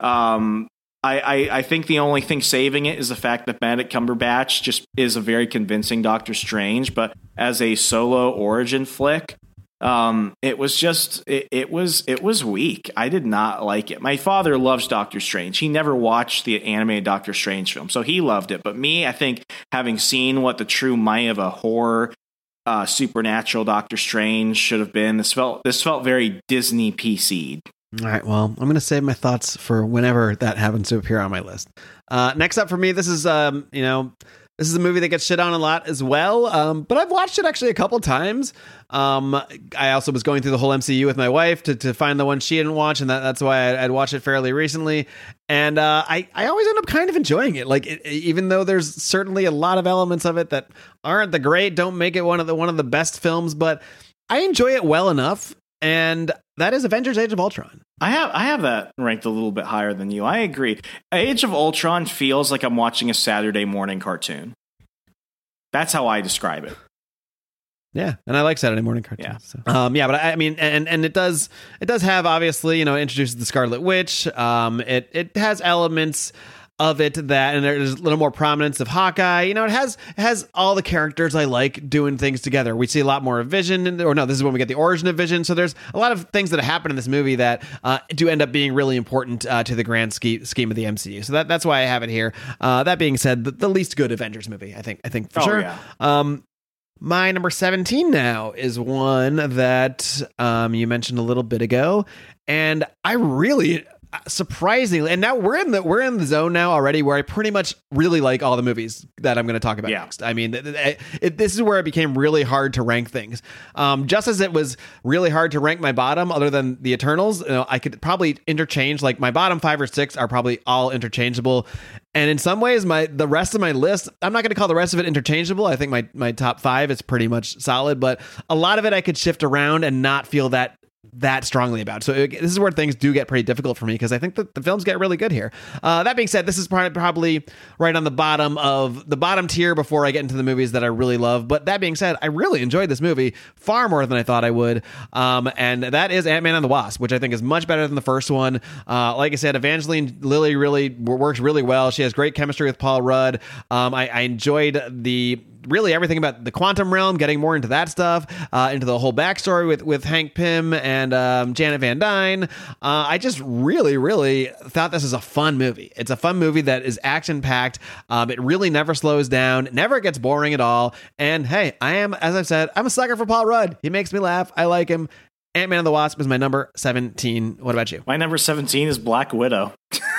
Um, I, I, I think the only thing saving it is the fact that Benedict Cumberbatch just is a very convincing Doctor Strange, but as a solo origin flick, um, it was just it, it was it was weak. I did not like it. My father loves Doctor Strange. He never watched the animated Doctor Strange film, so he loved it. But me, I think having seen what the true might of a horror uh, supernatural Doctor Strange should have been, this felt this felt very Disney P C'd. All right, well, I'm going to save my thoughts for whenever that happens to appear on my list. Uh, next up for me, this is, um, you know, this is a movie that gets shit on a lot as well, um, but I've watched it actually a couple times. Um, I also was going through the whole M C U with my wife to, to find the one she didn't watch, and that, that's why I'd, I'd watched it fairly recently. And uh, I, I always end up kind of enjoying it, like it, even though there's certainly a lot of elements of it that aren't the great, don't make it one of the one of the best films, but I enjoy it well enough. And that is Avengers: Age of Ultron. I have I have that ranked a little bit higher than you. I agree. Age of Ultron feels like I'm watching a Saturday morning cartoon. That's how I describe it. Yeah, and I like Saturday morning cartoons. Yeah. So. Um, yeah, but I, I mean, and and it does it does have, obviously, you know, it introduces the Scarlet Witch. Um, it it has elements of it that, and there's a little more prominence of Hawkeye. You know, it has it has all the characters I like doing things together. We see a lot more of Vision, or no, this is when we get the origin of Vision. So there's a lot of things that happen in this movie that uh, do end up being really important uh, to the grand ske- scheme of the M C U. So that that's why I have it here. Uh, that being said, the, the least good Avengers movie, I think. I think for Oh, sure. yeah. Um, My number seventeen now is one that um, you mentioned a little bit ago, and I really, surprisingly, and now we're in the we're in the zone now already where I pretty much really like all the movies that I'm going to talk about yeah. next. I mean, it, it, this is where it became really hard to rank things. Um, just as it was really hard to rank my bottom, other than the Eternals, you know, I could probably interchange. Like my bottom five or six are probably all interchangeable. And in some ways, my the rest of my list, I'm not going to call the rest of it interchangeable. I think my, my top five is pretty much solid, but a lot of it I could shift around and not feel that that strongly about. So it, this is where things do get pretty difficult for me because I think that the films get really good here. Uh, that being said, this is probably right on the bottom of the bottom tier before I get into the movies that I really love. But that being said, I really enjoyed this movie far more than I thought I would. Um, and that is Ant-Man and the Wasp, which I think is much better than the first one. Uh, like I said, Evangeline Lilly really works really well. She has great chemistry with Paul Rudd. Um, I, I enjoyed the really everything about the quantum realm, getting more into that stuff, uh, into the whole backstory with, with Hank Pym and um, Janet Van Dyne. Uh, I just really, really thought this is a fun movie. It's a fun movie that is action-packed. Um, it really never slows down, never gets boring at all. And hey, I am, as I've said, I'm a sucker for Paul Rudd. He makes me laugh. I like him. Ant-Man and the Wasp is my number seventeen. What about you? My number seventeen is Black Widow.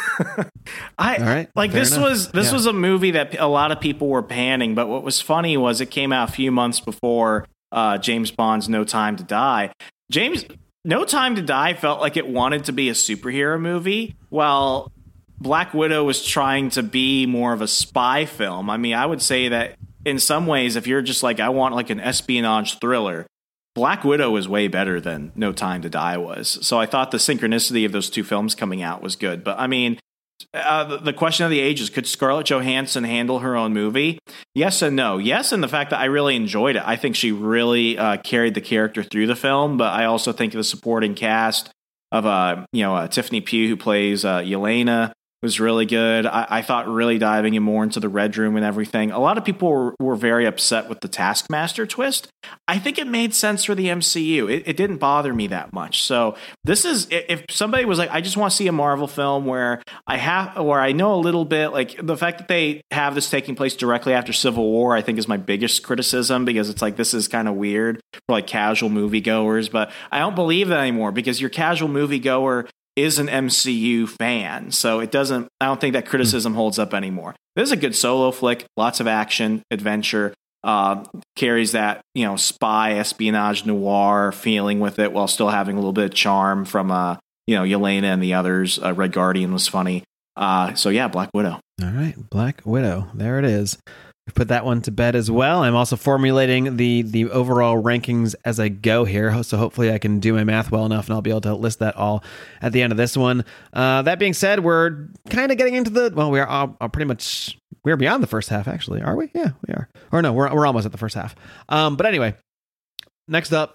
I All right, like this enough. was this yeah. was a movie that a lot of people were panning, but what was funny was it came out a few months before uh, James Bond's No Time to Die. James No Time to Die felt like it wanted to be a superhero movie, while Black Widow was trying to be more of a spy film. I mean, I would say that in some ways, if you're just like, I want like an espionage thriller, Black Widow is way better than No Time to Die was. So I thought the synchronicity of those two films coming out was good. But I mean, uh, the, the question of the age is, could Scarlett Johansson handle her own movie? Yes and no. Yes, and the fact that I really enjoyed it. I think she really uh, carried the character through the film. But I also think the supporting cast of uh, you know uh, Tiffany Pugh, who plays uh, Yelena, was really good. I, I thought really diving in more into the Red Room and everything. A lot of people were, were very upset with the Taskmaster twist. I think it made sense for the M C U. It, it didn't bother me that much. So this is, if somebody was like, I just want to see a Marvel film where I have, where I know a little bit, like the fact that they have this taking place directly after Civil War, I think is my biggest criticism, because it's like, this is kind of weird for like casual moviegoers, but I don't believe that anymore, because your casual moviegoer is an M C U fan. So it doesn't, I don't think that criticism holds up anymore. This is a good solo flick, lots of action, adventure, uh, carries that, you know, spy, espionage, noir feeling with it, while still having a little bit of charm from, uh, you know, Yelena and the others. Uh, Red Guardian was funny. Uh, so yeah, Black Widow. All right, Black Widow. There it is. We've put that one to bed as well. I'm also formulating the the overall rankings as I go here, so hopefully I can do my math well enough and I'll be able to list that all at the end of this one. Uh, that being said, we're kind of getting into the, well, we are all, all pretty much, we're beyond the first half, actually. Are we? Yeah, we are. Or no, we're, we're almost at the first half. Um, but anyway, next up,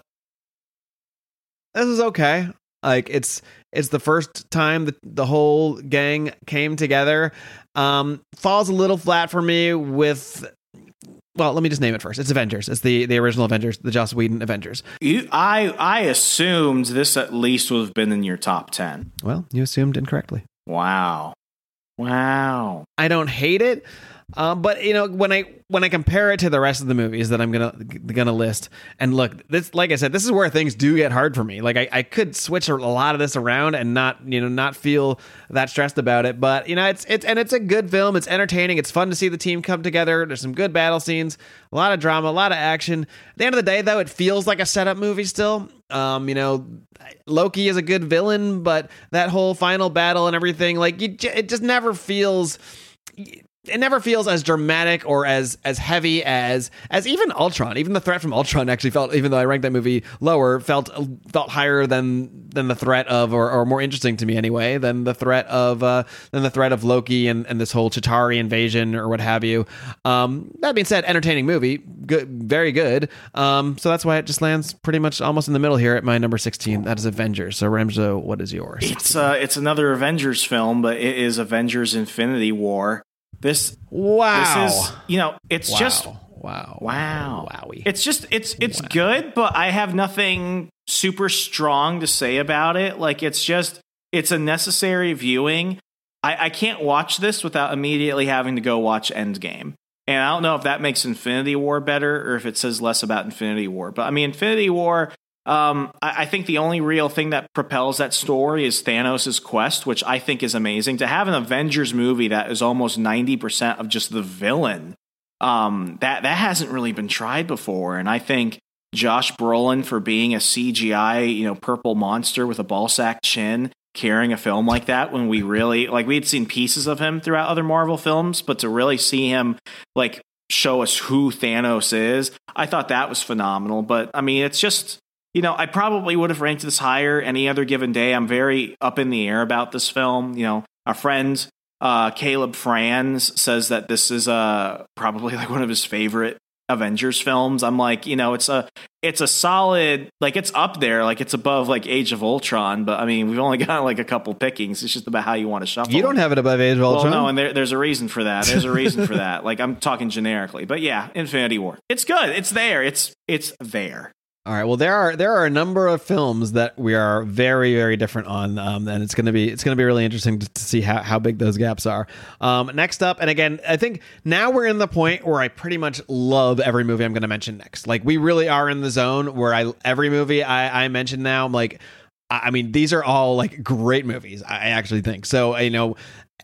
this is okay. Like, it's it's the first time that the whole gang came together. Um, falls a little flat for me with, well, let me just name it first. It's Avengers. It's the, the original Avengers, the Joss Whedon Avengers. You, I, I assumed this at least would have been in your top ten. Well, you assumed incorrectly. Wow. Wow. I don't hate it. Um, but you know, when I when I compare it to the rest of the movies that I'm gonna gonna list, and look, this, like I said, this is where things do get hard for me. Like I, I could switch a lot of this around and not you know not feel that stressed about it. But you know, it's it's and it's a good film. It's entertaining. It's fun to see the team come together. There's some good battle scenes, a lot of drama, a lot of action. At the end of the day, though, it feels like a setup movie still. Um, you know, Loki is a good villain, but that whole final battle and everything, like you, it just never feels. It never feels as dramatic or as as heavy as as even Ultron. Even the threat from Ultron actually felt, even though I ranked that movie lower, felt felt higher than than the threat of, or, or more interesting to me anyway, than the threat of uh, than the threat of Loki and, and this whole Chitauri invasion or what have you. Um, that being said, entertaining movie, good, very good. Um, so that's why it just lands pretty much almost in the middle here at my number sixteen. That is Avengers. So Remzo, what is yours? It's uh, it's another Avengers film, but it is Avengers: Infinity War. This wow, this is, you know, it's wow. just wow, wow, wowie. It's just it's it's wow. good, but I have nothing super strong to say about it. Like, it's just it's a necessary viewing. I, I can't watch this without immediately having to go watch Endgame. And I don't know if that makes Infinity War better or if it says less about Infinity War. But I mean, Infinity War, um, I, I think the only real thing that propels that story is Thanos' quest, which I think is amazing. To have an Avengers movie that is almost ninety percent of just the villain, um, that, that hasn't really been tried before. And I think Josh Brolin, for being a C G I, you know, purple monster with a ballsack chin, carrying a film like that, when we really, like, we had seen pieces of him throughout other Marvel films, but to really see him, like, show us who Thanos is, I thought that was phenomenal. But I mean, it's just, you know, I probably would have ranked this higher any other given day. I'm very up in the air about this film. You know, our friend uh, Caleb Franz says that this is uh, probably like one of his favorite Avengers films. I'm like, you know, it's a it's a solid, like, it's up there, like it's above like Age of Ultron, but I mean, we've only got like a couple pickings. It's just about how you want to shuffle. You don't it. have it above Age of Ultron. Well, no, and there, there's a reason for that. There's a reason for that. Like, I'm talking generically, but yeah, Infinity War. It's good. It's there. It's it's there. All right. Well, there are there are a number of films that we are very very different on, um, and it's gonna be it's gonna be really interesting to, to see how, how big those gaps are. Um, next up, and again, I think now we're in the point where I pretty much love every movie I'm gonna mention next. Like, we really are in the zone where I every movie I, I mention now, I'm like, I mean, these are all like great movies. I actually think so. You know.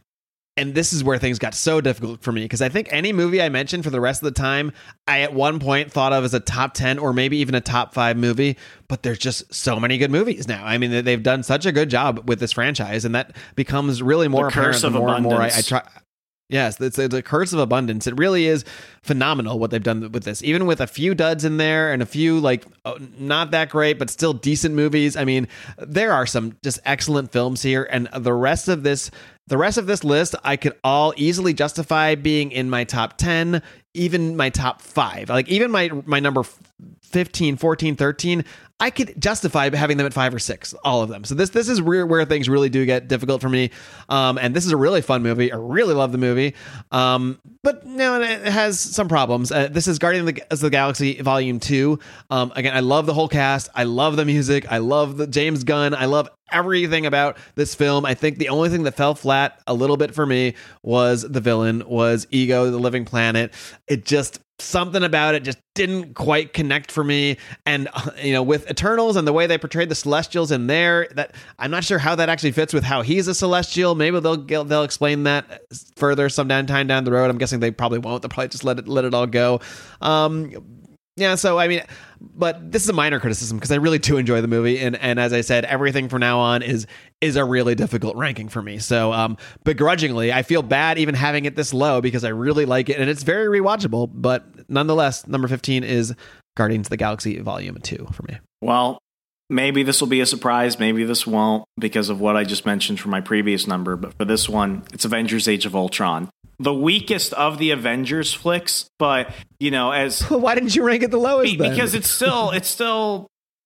And this is where things got so difficult for me, because I think any movie I mentioned for the rest of the time, I at one point thought of as a top ten or maybe even a top five movie, but there's just so many good movies now. I mean, they've done such a good job with this franchise, and that becomes really more the apparent curse the of more and more I, I abundance. try. Yes, it's, it's a curse of abundance. It really is phenomenal what they've done with this, even with a few duds in there and a few like oh, not that great, but still decent movies. I mean, there are some just excellent films here, and the rest of this, the rest of this list, I could all easily justify being in my top ten, even my top five. Like, even my my number fifteen, fourteen, thirteen, I could justify having them at five or six, all of them. So this this is where, where things really do get difficult for me. Um, and this is a really fun movie. I really love the movie. Um, but no, it has some problems. Uh, this is Guardians of the, of the Galaxy Volume two. Um, again, I love the whole cast. I love the music. I love the James Gunn. I love everything about this film. I think the only thing that fell flat a little bit for me was the villain, was Ego, the Living Planet. It just, something about it just didn't quite connect for me. And uh, you know, with Eternals and the way they portrayed the Celestials in there, that I'm not sure how that actually fits with how he's a Celestial. Maybe they'll they'll explain that further some down time down the road. I'm guessing they probably won't. They'll probably just let it let it all go. Um, yeah, so I mean, but this is a minor criticism because I really do enjoy the movie, and and as I said, everything from now on is is a really difficult ranking for me. So, um, begrudgingly, I feel bad even having it this low because I really like it, and it's very rewatchable. But nonetheless, number fifteen is Guardians of the Galaxy Volume Two for me. Well, maybe this will be a surprise. Maybe this won't, because of what I just mentioned for my previous number. But for this one, it's Avengers: Age of Ultron. The weakest of the Avengers flicks, but you know, as why didn't you rank it the lowest? Be, then? Because it's still, it's still.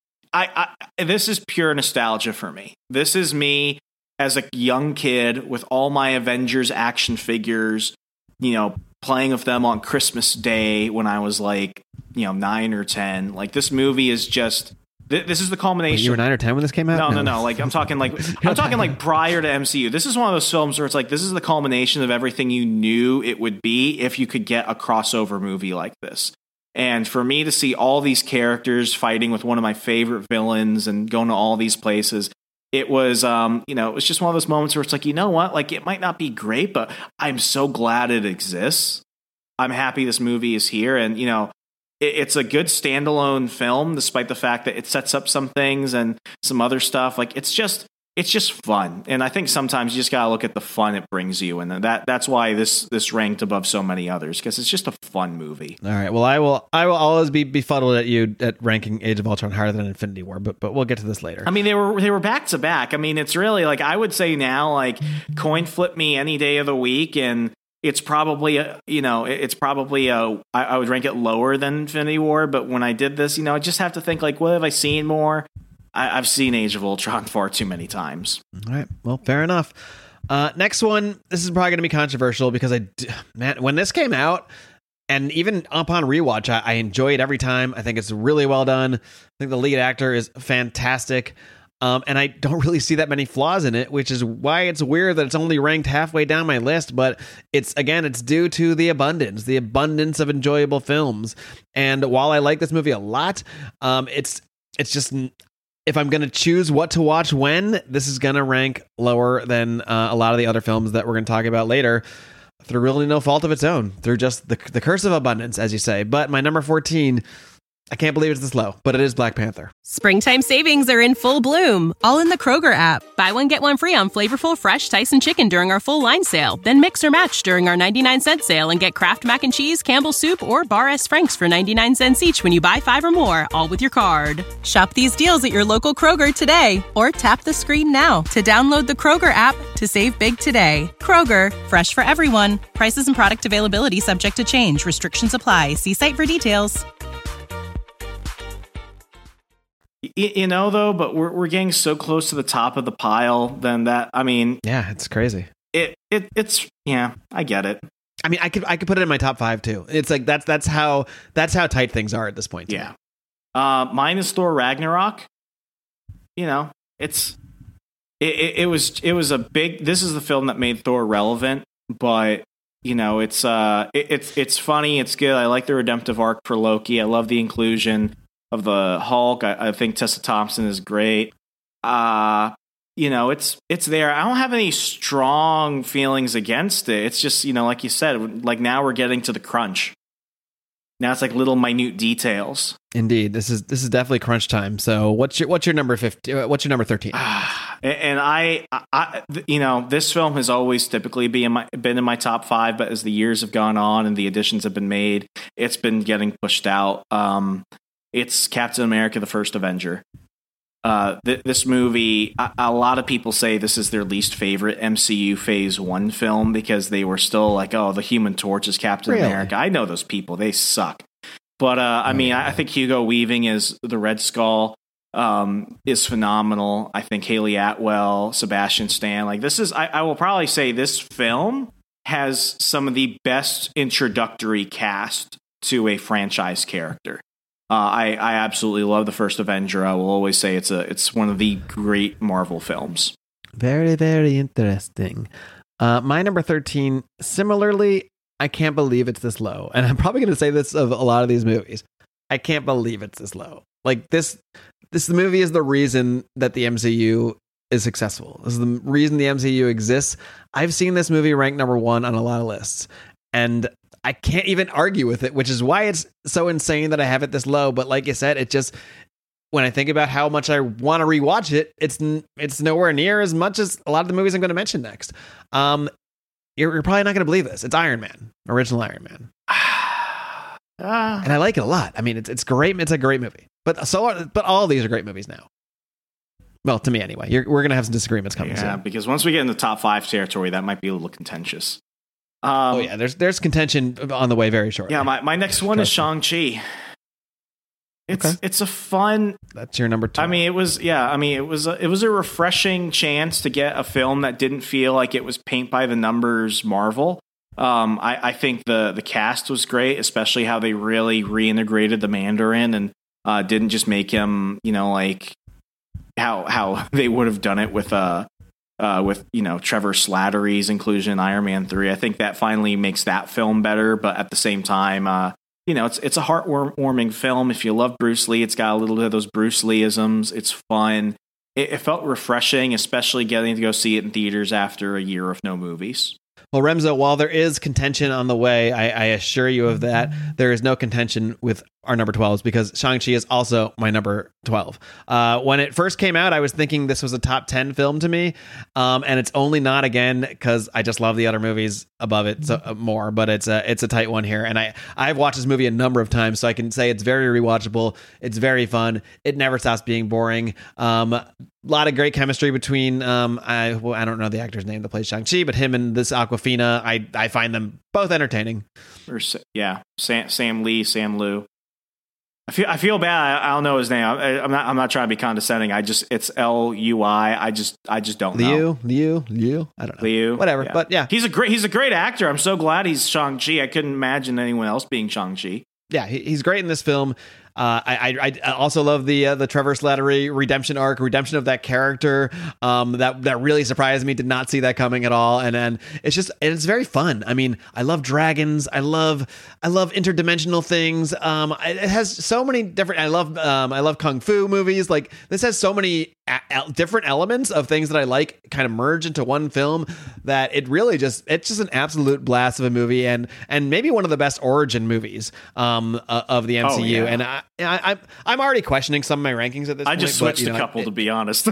I, I this is pure nostalgia for me. This is me as a young kid with all my Avengers action figures, you know, playing with them on Christmas Day when I was like, you know, nine or ten. Like, this movie is just. This is the culmination. Wait, you were nine or ten when this came out? No, no, no. Like, I'm talking like I'm talking like prior to M C U. This is one of those films where it's like, this is the culmination of everything you knew it would be if you could get a crossover movie like this. And for me to see all these characters fighting with one of my favorite villains and going to all these places, it was, um, you know, it was just one of those moments where it's like, you know what? Like, it might not be great, but I'm so glad it exists. I'm happy this movie is here, and you know. It's a good standalone film, despite the fact that it sets up some things and some other stuff. Like, it's just, it's just fun. And I think sometimes you just gotta look at the fun it brings you, and that that's why this this ranked above so many others, because it's just a fun movie. All right. Well, I will I will always be befuddled at you at ranking Age of Ultron higher than Infinity War, but but we'll get to this later. I mean, they were they were back to back. I mean, it's really like, I would say now, like, coin flip me any day of the week, and it's probably a, you know, it's probably a, I, I would rank it lower than Infinity War, but when I did this, you know, I just have to think, like, what have I seen more? I, I've seen Age of Ultron far too many times. All right. Well, fair enough. Uh, next one, this is probably going to be controversial because I, man, when this came out, and even upon rewatch, I, I enjoy it every time. I think it's really well done. I think the lead actor is fantastic. Um, and I don't really see that many flaws in it, which is why it's weird that it's only ranked halfway down my list. But it's, again, it's due to the abundance, the abundance of enjoyable films. And while I like this movie a lot, um, it's it's just, if I'm going to choose what to watch when, this is going to rank lower than uh, a lot of the other films that we're going to talk about later, through really no fault of its own, through just the the curse of abundance, as you say. But my number fourteen, I can't believe it's this low, but it is Black Panther. Springtime savings are in full bloom, all in the Kroger app. Buy one, get one free on flavorful, fresh Tyson chicken during our full line sale. Then mix or match during our ninety-nine cent sale and get Kraft Mac and Cheese, Campbell's Soup, or Bar S. Frank's for ninety-nine cents each when you buy five or more, all with your card. Shop these deals at your local Kroger today, or tap the screen now to download the Kroger app to save big today. Kroger, fresh for everyone. Prices and product availability subject to change. Restrictions apply. See site for details. You know, though, but we're we're getting so close to the top of the pile. Then that, I mean, yeah, it's crazy. It it it's yeah, I get it. I mean, I could I could put it in my top five too. It's like that's that's how that's how tight things are at this point. Yeah. Uh, mine is Thor Ragnarok. You know, it's it, it it was it was a big. This is the film that made Thor relevant, but you know, it's uh, it, it's it's funny. It's good. I like the redemptive arc for Loki. I love the inclusion of the Hulk. I, I think Tessa Thompson is great. Uh, you know, it's it's there. I don't have any strong feelings against it. It's just, you know, like you said, like now we're getting to the crunch. Now it's like little minute details. Indeed, this is this is definitely crunch time. So what's your what's your number fifty? What's your number thirteen? And I, I, you know, this film has always typically been in my been in my top five, but as the years have gone on and the additions have been made, it's been getting pushed out. Um, It's Captain America: The First Avenger. Uh, th- this movie, a-, a lot of people say this is their least favorite M C U Phase One film because they were still like, "Oh, the Human Torch is Captain really? America." I know those people; they suck. But uh, I mean, I-, I think Hugo Weaving as the Red Skull um, is phenomenal. I think Haley Atwell, Sebastian Stan, like this is. I-, I will probably say this film has some of the best introductory cast to a franchise character. Uh, I, I absolutely love the first Avenger. I will always say it's a it's one of the great Marvel films. Very, very interesting. Uh, my number thirteen, similarly, I can't believe it's this low. And I'm probably going to say this of a lot of these movies. I can't believe it's this low. Like this, this movie is the reason that the M C U is successful. This is the reason the M C U exists. I've seen this movie ranked number one on a lot of lists. And I can't even argue with it, which is why it's so insane that I have it this low. But like you said, it just, when I think about how much I want to rewatch it, it's it's nowhere near as much as a lot of the movies I'm going to mention next. Um, you're, you're probably not going to believe this. It's Iron Man, original Iron Man, uh, and I like it a lot. I mean, it's it's great. It's a great movie. But so, but all of these are great movies now. Well, to me anyway. You're, we're going to have some disagreements coming yeah, soon. Because once we get in the top five territory, that might be a little contentious. Um, oh yeah, there's there's contention on the way very shortly. Yeah, my, my next one Trust is Shang-Chi. It's okay. It's a fun. That's your number two. I mean, it was yeah. I mean, it was a, it was a refreshing chance to get a film that didn't feel like it was paint by the numbers Marvel. Um, I, I think the the cast was great, especially how they really reintegrated the Mandarin and uh, didn't just make him, you know, like how how they would have done it with uh uh with you know Trevor Slattery's inclusion in Iron Man three. I think that finally makes that film better, but at the same time, uh, you know, it's it's a heartwarming film. If you love Bruce Lee, it's got a little bit of those Bruce Lee-isms. It's fun. It, it felt refreshing, especially getting to go see it in theaters after a year of no movies. Well, Remzo, while there is contention on the way, I, I assure you of that, there is no contention with our number twelves because Shang-Chi is also my number twelve. Uh, when it first came out, I was thinking this was a top ten film to me, um, and it's only not again because I just love the other movies above it so, uh, more, but it's a, it's a tight one here. And I, I've watched this movie a number of times, so I can say it's very rewatchable. It's very fun. It never stops being boring. Um, a lot of great chemistry between, um, I, well, I don't know the actor's name that plays Shang-Chi, but him and this Awkwafina, I, I find them both entertaining. Or, yeah, Sam, Sam Lee, Sam Liu. I feel I feel bad. I, I don't know his name. I, I'm not. I'm not trying to be condescending. I just it's L U I. I just I just don't know. Liu, Liu, Liu. I don't know. Liu. Whatever. Yeah. But yeah, he's a great. He's a great actor. I'm so glad he's Shang-Chi. I couldn't imagine anyone else being Shang-Chi. Yeah, he, he's great in this film. Uh, I, I I also love the uh, the Trevor Slattery redemption arc, redemption of that character. Um, that that really surprised me. Did not see that coming at all. And then it's just it's very fun. I mean, I love dragons. I love I love interdimensional things. Um, it has so many different. I love um, I love kung fu movies. Like this has so many a- a- different elements of things that I like, kind of merge into one film. That it really just it's just an absolute blast of a movie, and and maybe one of the best origin movies um uh, of the M C U. Oh, yeah. And I, I I'm I'm already questioning some of my rankings at this I point. just switched but, you know, a couple it, to be honest.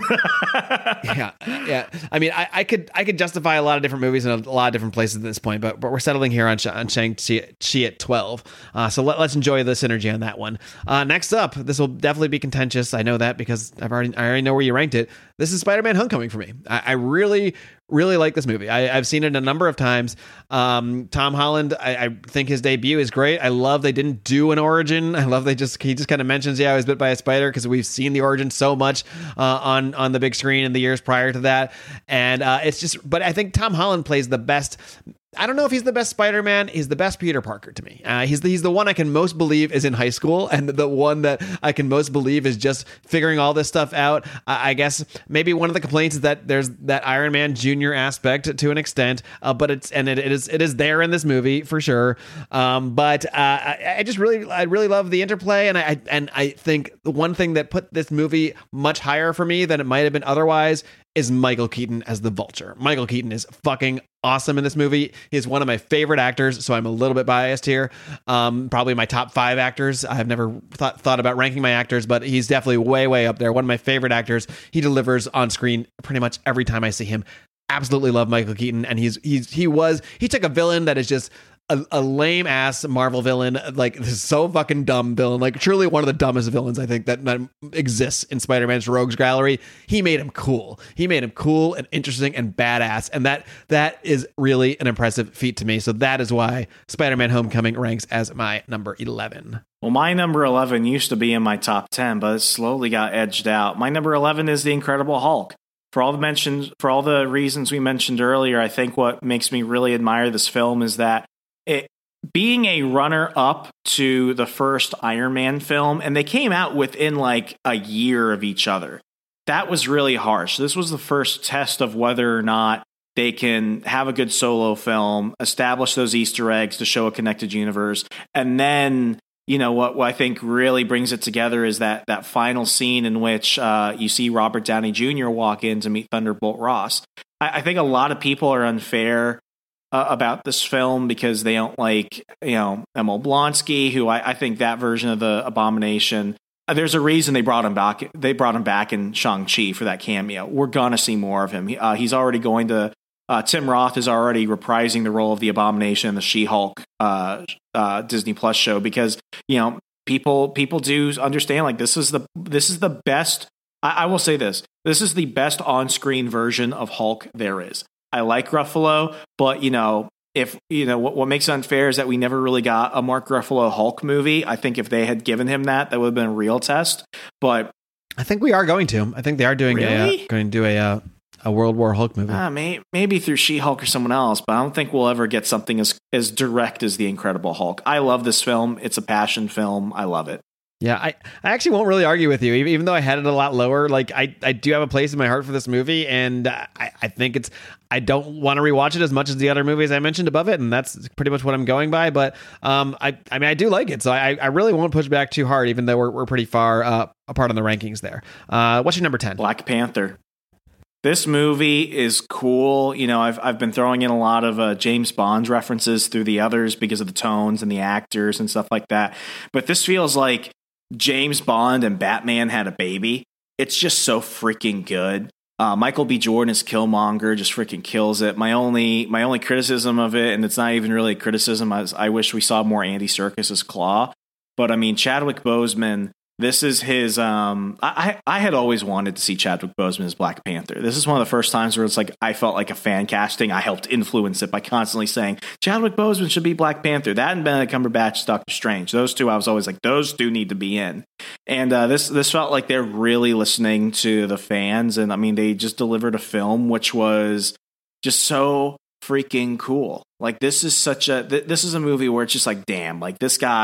yeah, yeah. I mean, I, I could I could justify a lot of different movies in a lot of different places at this point, but but we're settling here on, on Shang-Chi at twelve. Uh, so let, let's enjoy the synergy on that one. Uh, next up, this will definitely be contentious. I know that because I've already I already know where you ranked it. This is Spider-Man: Homecoming for me. I, I really. Really like this movie. I, I've seen it a number of times. Um, Tom Holland, I, I think his debut is great. I love they didn't do an origin. I love they just he just kind of mentions, yeah, I was bit by a spider, because we've seen the origin so much uh, on on the big screen in the years prior to that. And uh, it's just, but I think Tom Holland plays the best. I don't know if he's the best Spider-Man. He's the best Peter Parker to me. Uh, he's the, he's the one I can most believe is in high school, and the one that I can most believe is just figuring all this stuff out. Uh, I guess maybe one of the complaints is that there's that Iron Man Junior aspect to an extent, uh, but it's and it, it is it is there in this movie for sure. Um, but uh, I, I just really I really love the interplay, and I and I think the one thing that put this movie much higher for me than it might have been otherwise is Michael Keaton as the Vulture. Michael Keaton is fucking awesome in this movie. He's one of my favorite actors, so I'm a little bit biased here. Um, probably my top five actors. I've never thought thought about ranking my actors, but he's definitely way, way up there. One of my favorite actors. He delivers on screen pretty much every time I see him. Absolutely love Michael Keaton, and he's he's he was he took a villain that is just a, a lame ass Marvel villain, like this so fucking dumb villain, like truly one of the dumbest villains I think that, that exists in Spider-Man's rogues gallery. He made him cool. He made him cool and interesting and badass, and that that is really an impressive feat to me. So that is why Spider-Man: Homecoming ranks as my number eleven. Well, my number eleven used to be in my top ten, but it slowly got edged out. My number eleven is The Incredible Hulk. For all the mentions, for all the reasons we mentioned earlier, I think what makes me really admire this film is that it being a runner-up to the first Iron Man film, and they came out within like a year of each other. That was really harsh. This was the first test of whether or not they can have a good solo film, establish those Easter eggs to show a connected universe, and then, you know, what, what I think really brings it together is that that final scene in which uh, you see Robert Downey Junior walk in to meet Thunderbolt Ross. I, I think a lot of people are unfair uh, about this film because they don't like, you know, Emil Blonsky, who I, I think that version of the Abomination. Uh, there's a reason they brought him back. They brought him back in Shang-Chi for that cameo. We're gonna see more of him. He, uh, he's already going to. Uh, Tim Roth is already reprising the role of the Abomination in the She-Hulk uh, uh, Disney Plus show because, you know, people people do understand, like, this is the this is the best. I, I will say this: this is the best on-screen version of Hulk there is. I like Ruffalo, but, you know, if you know what, what makes it unfair is that we never really got a Mark Ruffalo Hulk movie. I think if they had given him that, that would have been a real test. But I think we are going to. I think they are doing really? a uh, going to do a. Uh, A World War Hulk movie. Uh, may, maybe through She-Hulk or someone else, but I don't think we'll ever get something as as direct as The Incredible Hulk. I love this film. It's a passion film. I love it. Yeah, I, I actually won't really argue with you, even though I had it a lot lower. Like, I, I do have a place in my heart for this movie, and I, I think it's, I don't want to rewatch it as much as the other movies I mentioned above it, and that's pretty much what I'm going by. But um, I, I mean, I do like it, so I, I really won't push back too hard, even though we're, we're pretty far uh, apart on the rankings there. Uh, what's your number ten? Black Panther. This movie is cool. You know, I've I've been throwing in a lot of uh, James Bond references through the others because of the tones and the actors and stuff like that. But this feels like James Bond and Batman had a baby. It's just so freaking good. Uh, Michael B. Jordan as Killmonger just freaking kills it. My only my only criticism of it, and it's not even really a criticism, is I wish we saw more Andy Serkis as Claw. But I mean, Chadwick Boseman. This is his. Um, I I had always wanted to see Chadwick Boseman as Black Panther. This is one of the first times where it's like I felt like a fan casting. I helped influence it by constantly saying Chadwick Boseman should be Black Panther. That and Benedict Cumberbatch as Doctor Strange. Those two, I was always like, those two need to be in. And uh, this this felt like they're really listening to the fans. And I mean, they just delivered a film which was just so freaking cool. Like this is such a th- this is a movie where it's just like, damn, like this guy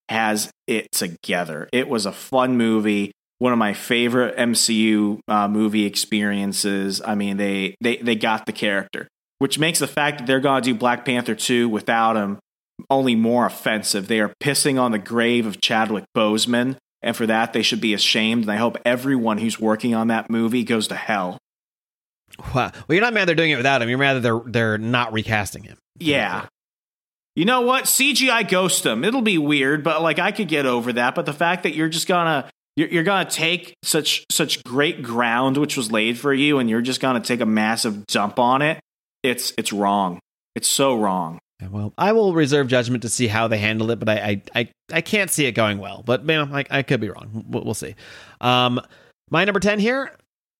has it together. It was a fun movie. One of my favorite M C U uh, movie experiences. I mean, they, they, they got the character, which makes the fact that they're going to do Black Panther two without him only more offensive. They are pissing on the grave of Chadwick Boseman, and for that, they should be ashamed. And I hope everyone who's working on that movie goes to hell. Wow. Well, you're not mad they're doing it without him. You're mad that they're, they're not recasting him. Yeah. You know what? C G I ghost him. It'll be weird, but like I could get over that. But the fact that you're just gonna you're, you're gonna take such such great ground which was laid for you, and you're just gonna take a massive dump on it, it's it's wrong. It's so wrong. Well, I will reserve judgment to see how they handle it, but I I, I, I can't see it going well. But man, I, I could be wrong. We'll, we'll see. Um, my number ten here.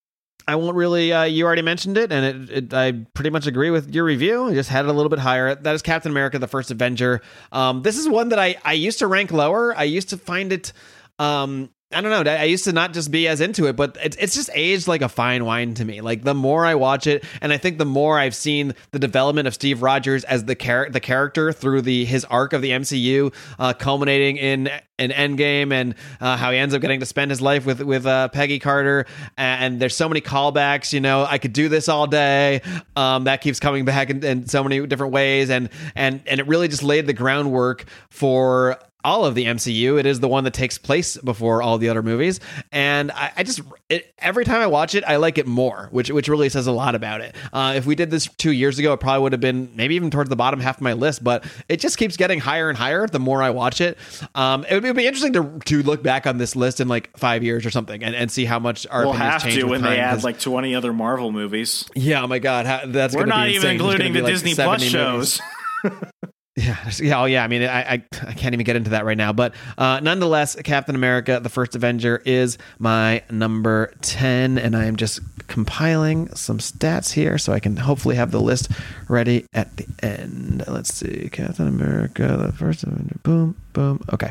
I won't really, uh, you already mentioned it, and it, it, I pretty much agree with your review. I just had it a little bit higher. That is Captain America, the First Avenger. Um, this is one that I, I used to rank lower. I used to find it, um, I don't know, I used to not just be as into it, but it's it's just aged like a fine wine to me. Like, the more I watch it, and I think the more I've seen the development of Steve Rogers as the, char- the character through the his arc of the M C U, uh, culminating in an Endgame, and uh, how he ends up getting to spend his life with with uh, Peggy Carter, and there's so many callbacks. You know, I could do this all day. Um, that keeps coming back in, in so many different ways, and and and it really just laid the groundwork for all of the M C U. It is the one that takes place before all the other movies, and I, I just it, every time I watch it, I like it more, which which really says a lot about it. Uh, if we did this two years ago, it probably would have been maybe even towards the bottom half of my list, but it just keeps getting higher and higher the more I watch it. Um, it would be, it would be interesting to to look back on this list in like five years or something, and, and see how much our we'll opinions have change to with when time, they add 'cause- like twenty other Marvel movies. Yeah, oh my god, how, that's We're gonna not be even insane. There's including gonna the be, like, Disney Plus seventy movies. shows. Yeah, yeah, oh yeah. I mean, I, I I can't even get into that right now, but uh, nonetheless, Captain America: The First Avenger is my number ten, and I am just compiling some stats here so I can hopefully have the list ready at the end. Let's see, Captain America: The First Avenger. Boom, boom. Okay,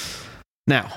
now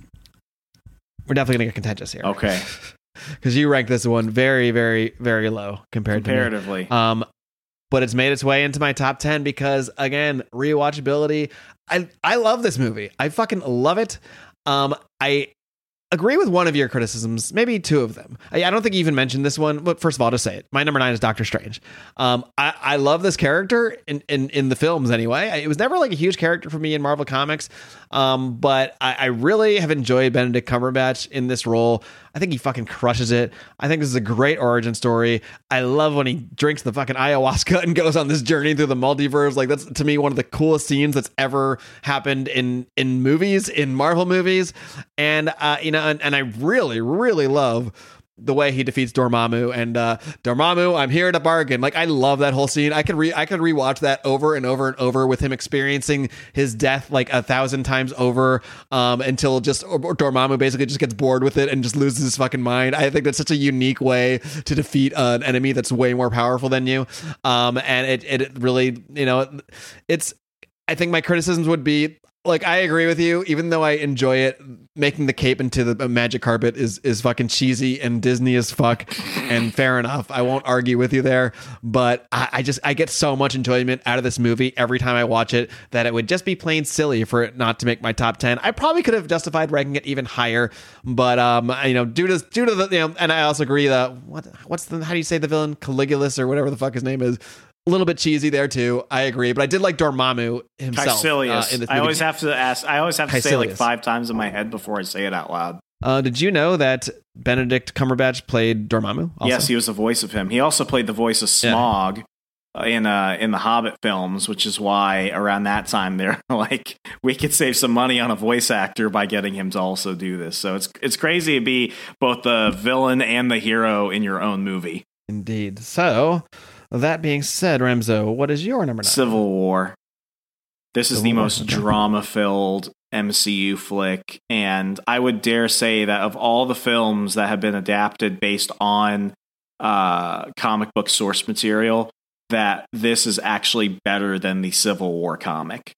we're definitely gonna get contentious here. Okay, because you rank this one very, very, very low compared comparatively. to me. Um. But it's made its way into my top ten because, again, rewatchability. I I love this movie. I fucking love it. Um, I agree with one of your criticisms, maybe two of them. I, I don't think you even mentioned this one, but first of all, I'll just say it. My number nine is Doctor Strange. Um, I, I love this character in, in, in the films anyway. I, it was never like a huge character for me in Marvel Comics, um, but I, I really have enjoyed Benedict Cumberbatch in this role. I think he fucking crushes it. I think this is a great origin story. I love when he drinks the fucking ayahuasca and goes on this journey through the multiverse. Like, that's, to me, one of the coolest scenes that's ever happened in, in movies, in Marvel movies. And, uh, you know, and, and I really, really love the way he defeats Dormammu, and uh, Dormammu, I'm here to bargain. Like, I love that whole scene. I could re I could rewatch that over and over and over with him experiencing his death like a thousand times over, um, until just or, or Dormammu basically just gets bored with it and just loses his fucking mind. I think that's such a unique way to defeat uh, an enemy that's way more powerful than you. Um, and it it really, you know, it's. I think my criticisms would be, like, I agree with you, even though I enjoy it, making the cape into the magic carpet is is fucking cheesy and Disney as fuck, and fair enough. I won't argue with you there, but I, I just, I get so much enjoyment out of this movie every time I watch it that it would just be plain silly for it not to make my top ten. I probably could have justified ranking it even higher, but, um, you know, due to, due to the, you know, and I also agree that, what, what's the, how do you say the villain? Caligulus or whatever the fuck his name is. A little bit cheesy there too. I agree, but I did like Dormammu himself. Caecilius. Uh, in this I movie. always have to ask. I always have to say it like Caecilius. five times in my head before I say it out loud. Uh, did you know that Benedict Cumberbatch played Dormammu? Also? Yes, he was the voice of him. He also played the voice of Smaug uh, in uh, in the Hobbit films, which is why around that time they're like, we could save some money on a voice actor by getting him to also do this. So it's it's crazy to be both the villain and the hero in your own movie. Indeed. So, that being said, Remzo, what is your number nine? Civil War. This is Civil the War, most okay. drama-filled M C U flick, and I would dare say that of all the films that have been adapted based on uh, comic book source material, that this is actually better than the Civil War comic.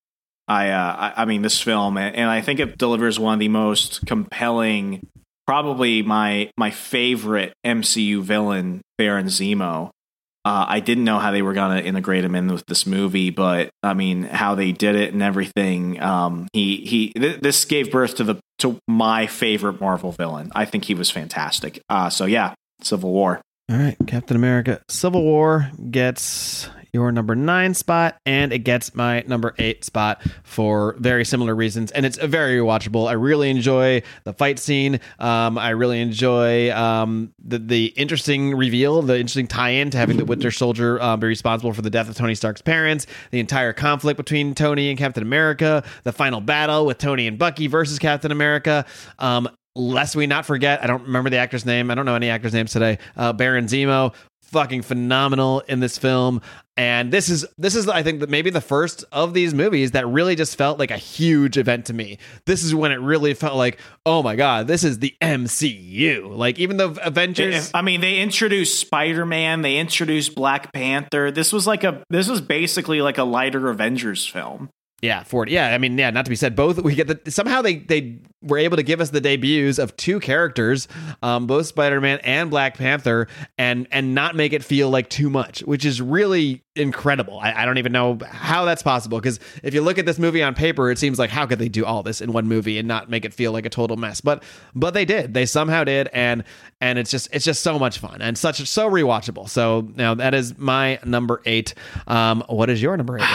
I, uh, I, I mean, this film, and I think it delivers one of the most compelling, probably my my favorite M C U villain, Baron Zemo. Uh, I didn't know how they were going to integrate him in with this movie, but I mean, how they did it and everything. Um, he he. Th- this gave birth to the to my favorite Marvel villain. I think he was fantastic. Uh, so yeah, Civil War. All right, Captain America: Civil War gets your number nine spot, and it gets my number eight spot for very similar reasons. And it's very rewatchable. I really enjoy the fight scene. Um, I really enjoy um, the the interesting reveal, the interesting tie-in to having the Winter Soldier um, be responsible for the death of Tony Stark's parents, the entire conflict between Tony and Captain America, the final battle with Tony and Bucky versus Captain America. Um, lest we not forget, I don't remember the actor's name. I don't know any actors' names today. Uh, Baron Zemo. Fucking phenomenal in this film. And this is this is I think that maybe the first of these movies that really just felt like a huge event to me. This is when it really felt like, oh my god, this is the M C U. Like, even though Avengers, I mean, they introduced Spider-Man, they introduced Black Panther. This was like a this was basically like a lighter Avengers film. Yeah, forty. Yeah, I mean, yeah, not to be said, both we get the somehow they they were able to give us the debuts of two characters, um, both Spider-Man and Black Panther, and and not make it feel like too much, which is really incredible. I, I don't even know how that's possible, because if you look at this movie on paper, it seems like, how could they do all this in one movie and not make it feel like a total mess? But but they did. They somehow did, and and it's just it's just so much fun and such so rewatchable. So now that is my number eight. Um, what is your number eight?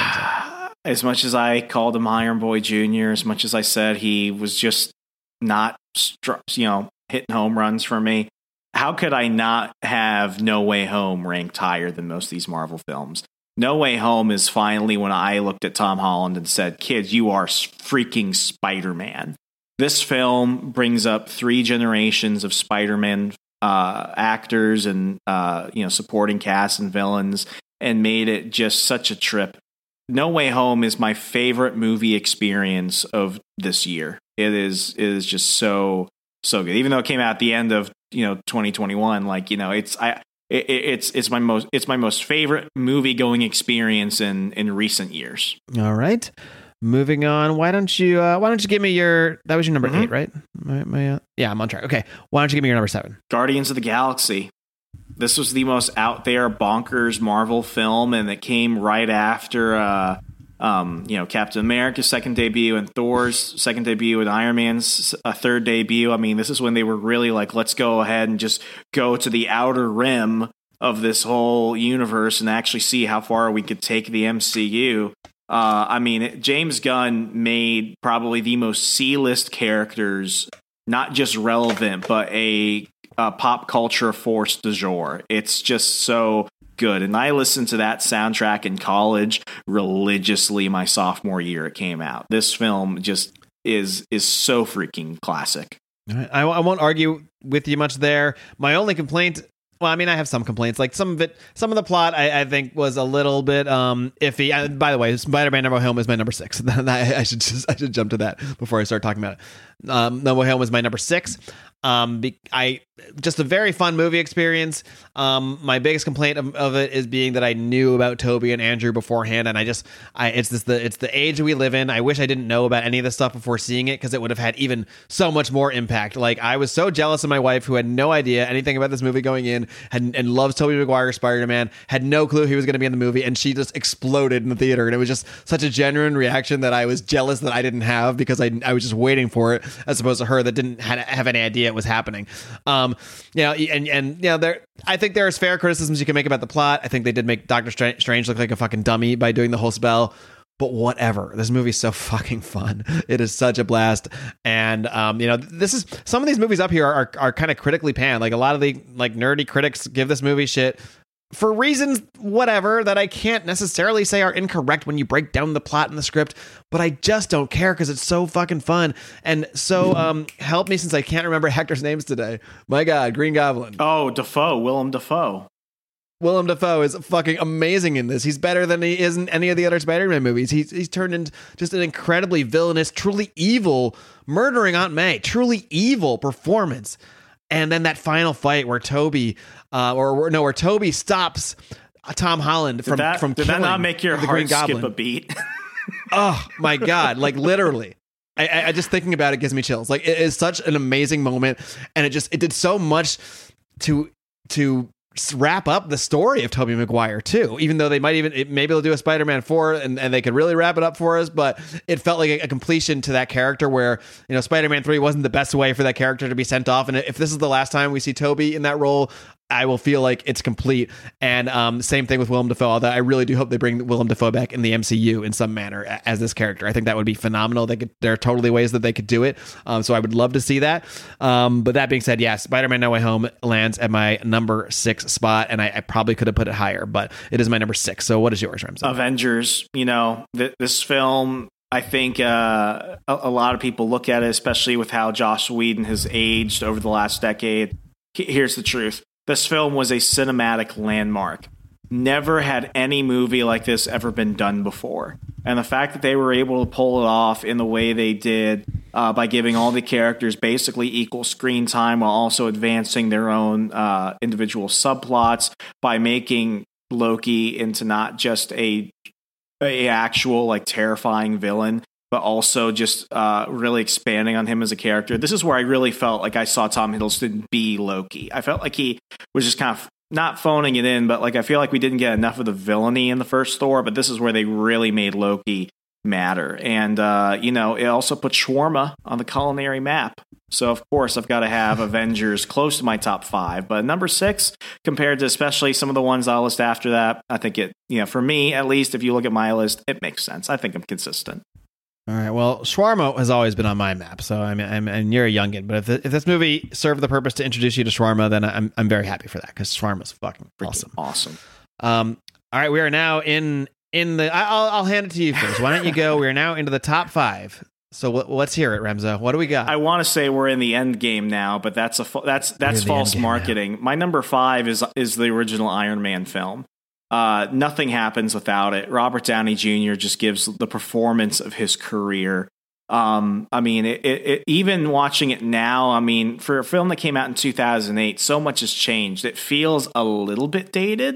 As much as I called him Iron Boy Junior, as much as I said he was just not, you know, hitting home runs for me, how could I not have No Way Home ranked higher than most of these Marvel films? No Way Home is finally when I looked at Tom Holland and said, kids, you are freaking Spider-Man. This film brings up three generations of Spider-Man uh, actors and, uh, you know, supporting cast and villains, and made it just such a trip. No Way Home is my favorite movie experience of this year. It is it is just so so good. Even though it came out at the end of, you know, twenty twenty-one, like, you know, it's I it, it's it's my most it's my most favorite movie going experience in in recent years. All right, moving on. Why don't you uh, why don't you give me your that was your number mm-hmm. eight, right? My, my, uh, yeah, I'm on track. Okay, why don't you give me your number seven? Guardians of the Galaxy. This was the most out there bonkers Marvel film, and it came right after, uh, um, you know, Captain America's second debut and Thor's second debut and Iron Man's uh, third debut. I mean, this is when they were really like, let's go ahead and just go to the outer rim of this whole universe and actually see how far we could take the M C U. Uh, I mean, it, James Gunn made probably the most C-list characters not just relevant, but a Uh, pop culture force du jour. It's just so good. And I listened to that soundtrack in college religiously my sophomore year it came out. This film just is is so freaking classic. I, I won't argue with you much there. My only complaint, well, I mean, I have some complaints. Like some of it, some of the plot, I, I think was a little bit um, iffy. I, by the way, Spider-Man: No Way Home is my number six. I, I should just, I should jump to that before I start talking about it. Um, No Way Home was my number six. Um, be, I just a very fun movie experience. Um, my biggest complaint of, of it is being that I knew about Toby and Andrew beforehand, and I just, I it's this the it's the age we live in. I wish I didn't know about any of this stuff before seeing it, because it would have had even so much more impact. Like, I was so jealous of my wife, who had no idea anything about this movie going in, had and loves Tobey Maguire Spider-Man, had no clue he was going to be in the movie, and she just exploded in the theater, and it was just such a genuine reaction that I was jealous that I didn't have, because I I was just waiting for it, as opposed to her that didn't had, have any idea it was happening. Um, you know, and and you know, there. I think there's fair criticisms you can make about the plot. I think they did make Doctor Strange look like a fucking dummy by doing the whole spell. But whatever. This movie's so fucking fun. It is such a blast. And um, you know, this is some of these movies up here are are, are kind of critically panned. Like, a lot of the like nerdy critics give this movie shit for reasons, whatever, that I can't necessarily say are incorrect when you break down the plot and the script, but I just don't care, because it's so fucking fun. And so, um, help me, since I can't remember actors' names today. My God, Green Goblin. Oh, Dafoe, Willem Dafoe. Willem Dafoe is fucking amazing in this. He's better than he is in any of the other Spider-Man movies. He's he's turned into just an incredibly villainous, truly evil, murdering Aunt May, truly evil performance. And then that final fight where Toby, uh, or no, where Toby stops Tom Holland from did that, from did killing that not make your the heart Green Goblin. skip a beat? Oh my God! Like, literally, I, I, I just thinking about it gives me chills. Like, it is such an amazing moment, and it just it did so much to to wrap up the story of Tobey Maguire too, even though they might even it, maybe they'll do a Spider-Man four and, and they could really wrap it up for us, but it felt like a, a completion to that character where, you know, Spider-Man three wasn't the best way for that character to be sent off, and if this is the last time we see Tobey in that role, I will feel like it's complete. And um, same thing with Willem Dafoe, although I really do hope they bring Willem Dafoe back in the M C U in some manner as this character. I think that would be phenomenal. They could, there are totally ways that they could do it. Um, so I would love to see that. Um, but that being said, yeah, Spider-Man No Way Home lands at my number six spot, and I, I probably could have put it higher, but it is my number six. So what is yours, Ramsey? Avengers, you know, th- this film, I think uh, a, a lot of people look at it, especially with how Joss Whedon has aged over the last decade. Here's the truth. This film was a cinematic landmark. Never had any movie like this ever been done before. And the fact that they were able to pull it off in the way they did uh, by giving all the characters basically equal screen time while also advancing their own uh, individual subplots, by making Loki into not just a, a actual like terrifying villain, but also just uh, really expanding on him as a character. This is where I really felt like I saw Tom Hiddleston be Loki. I felt like he was just kind of not phoning it in, but like I feel like we didn't get enough of the villainy in the first Thor, but this is where they really made Loki matter. And, uh, you know, it also put shawarma on the culinary map. So, of course, I've got to have Avengers close to my top five. But number six, compared to especially some of the ones I'll list after that, I think it, you know, for me, at least, if you look at my list, it makes sense. I think I'm consistent. All right. Well, shawarma has always been on my map, so I mean, I'm, and you're a youngin. But if the, if this movie served the purpose to introduce you to shawarma, then I'm I'm very happy for that, because shawarma's fucking awesome. Awesome. Um. All right, we are now in in the. I'll I'll hand it to you first. Why don't you go? We are now into the top five. So w- let's hear it, Remzo. What do we got? I want to say we're in the end game now, but that's a that's that's false marketing. Now. My number five is is the original Iron Man film. Uh, nothing happens without it. Robert Downey Junior just gives the performance of his career. Um, I mean, it, it, it, even watching it now, I mean, for a film that came out in two thousand eight, so much has changed. It feels a little bit dated,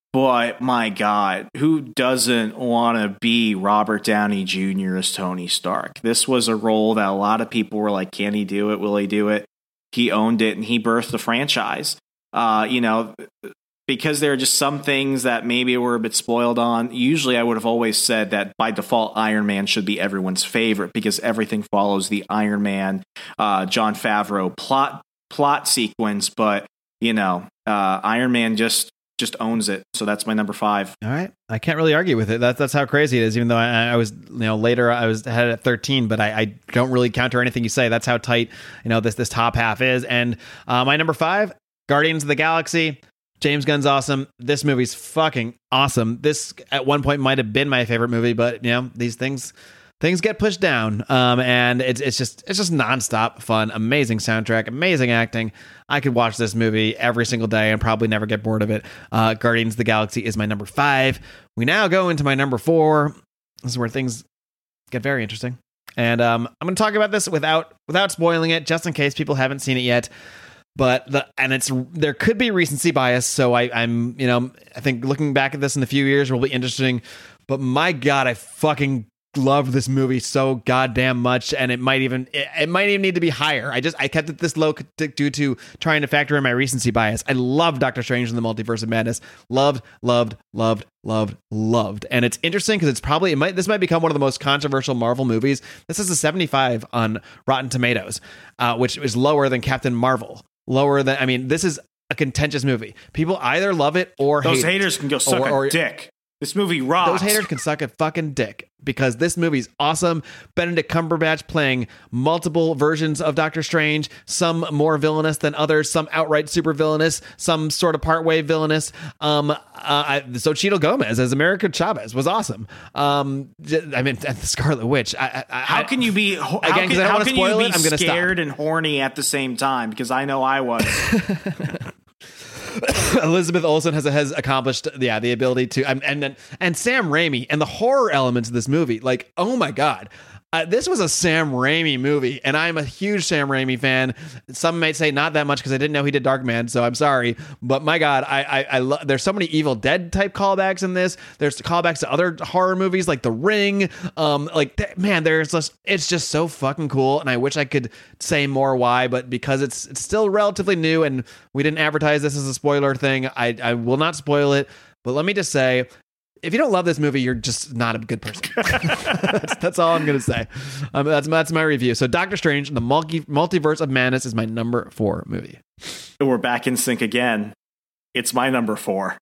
but my God, who doesn't want to be Robert Downey Junior as Tony Stark? This was a role that a lot of people were like, can he do it? Will he do it? He owned it, and he birthed the franchise. Uh, you know, because there are just some things that maybe were a bit spoiled on. Usually I would have always said that by default, Iron Man should be everyone's favorite because everything follows the Iron Man, uh, Jon Favreau plot plot sequence. But, you know, uh, Iron Man just just owns it. So that's my number five. All right. I can't really argue with it. That's that's how crazy it is, even though I, I was, you know, later I was had it at thirteen, but I, I don't really counter anything you say. That's how tight, you know, this, this top half is. And uh, my number five, Guardians of the Galaxy. James Gunn's awesome. This movie's fucking awesome. This at one point might have been my favorite movie, but you know, these things things get pushed down. Um, and it's it's just it's just nonstop fun. Amazing soundtrack, amazing acting. I could watch this movie every single day and probably never get bored of it. Uh, Guardians of the Galaxy is my number five. We now go into my number four. This is where things get very interesting. And um, I'm going to talk about this without without spoiling it, just in case people haven't seen it yet. But the and it's there could be recency bias, so I, I'm you know I think looking back at this in a few years will be interesting. But my God, I fucking love this movie so goddamn much, and it might even it, it might even need to be higher. I just I kept it this low due to trying to factor in my recency bias. I love Doctor Strange in the Multiverse of Madness. Loved, loved, loved, loved, loved. And it's interesting because it's probably it might this might become one of the most controversial Marvel movies. This is a seventy-five on Rotten Tomatoes, uh, which is lower than Captain Marvel. Lower than, I mean, this is a contentious movie. People either love it or those hate haters it. can go suck or, or, a dick. This movie rocks. Those haters can suck a fucking dick because this movie's awesome. Benedict Cumberbatch playing multiple versions of Doctor Strange, some more villainous than others, some outright super villainous, some sort of partway villainous. Um, uh, I, Xochitl Gomez as America Chavez was awesome. Um, I mean, the Scarlet Witch. I, I, how can you be ho- again? How can, how can you be it, I'm scared stop. and horny at the same time? Because I know I was. Elizabeth Olsen has has accomplished yeah the ability to and and and Sam Raimi and the horror elements of this movie, like, oh my God, Uh, this was a Sam Raimi movie, and I'm a huge Sam Raimi fan. Some might say not that much because I didn't know he did Darkman, so I'm sorry. But my God, I, I, I love. There's so many Evil Dead type callbacks in this. There's callbacks to other horror movies like The Ring. Um, like th- man, there's just it's just so fucking cool, and I wish I could say more why, but because it's it's still relatively new, and we didn't advertise this as a spoiler thing, I I will not spoil it. But let me just say, if you don't love this movie, you're just not a good person. that's, that's all I'm going to say. Um, that's, that's my review. So Doctor Strange, the multi, Multiverse of Madness is my number four movie. We're back in sync again. It's my number four.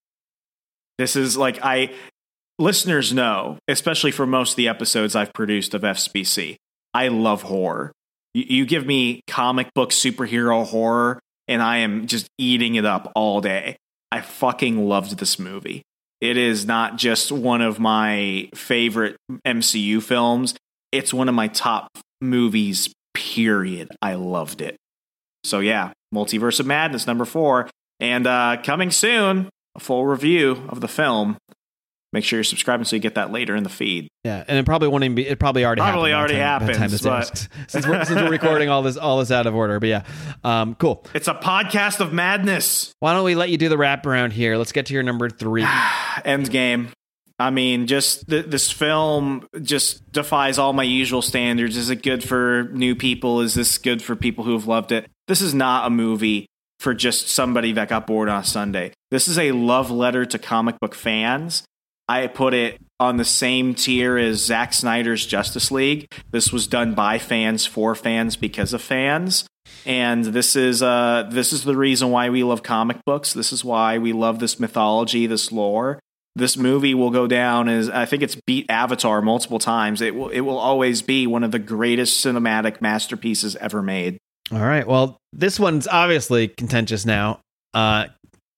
This is like, I listeners know, especially for most of the episodes I've produced of F S B C, I love horror. You, you give me comic book superhero horror, and I am just eating it up all day. I fucking loved this movie. It is not just one of my favorite M C U films. It's one of my top movies, period. I loved it. So yeah, Multiverse of Madness, number four. And uh, coming soon, a full review of the film. Make sure you're subscribing so you get that later in the feed. Yeah, and it probably won't even be. It probably already probably happened already time, happens. But since, we're, since we're recording all this, all this out of order. But yeah, um, cool. It's a podcast of madness. Why don't we let you do the wrap around here? Let's get to your number three. Endgame. I mean, just th- this film just defies all my usual standards. Is it good for new people? Is this good for people who have loved it? This is not a movie for just somebody that got bored on a Sunday. This is a love letter to comic book fans. I put it on the same tier as Zack Snyder's Justice League. This was done by fans for fans because of fans. And this is uh, this is the reason why we love comic books. This is why we love this mythology, this lore. This movie will go down as, I think it's beat Avatar multiple times. It will it will always be one of the greatest cinematic masterpieces ever made. All right. Well, this one's obviously contentious now uh,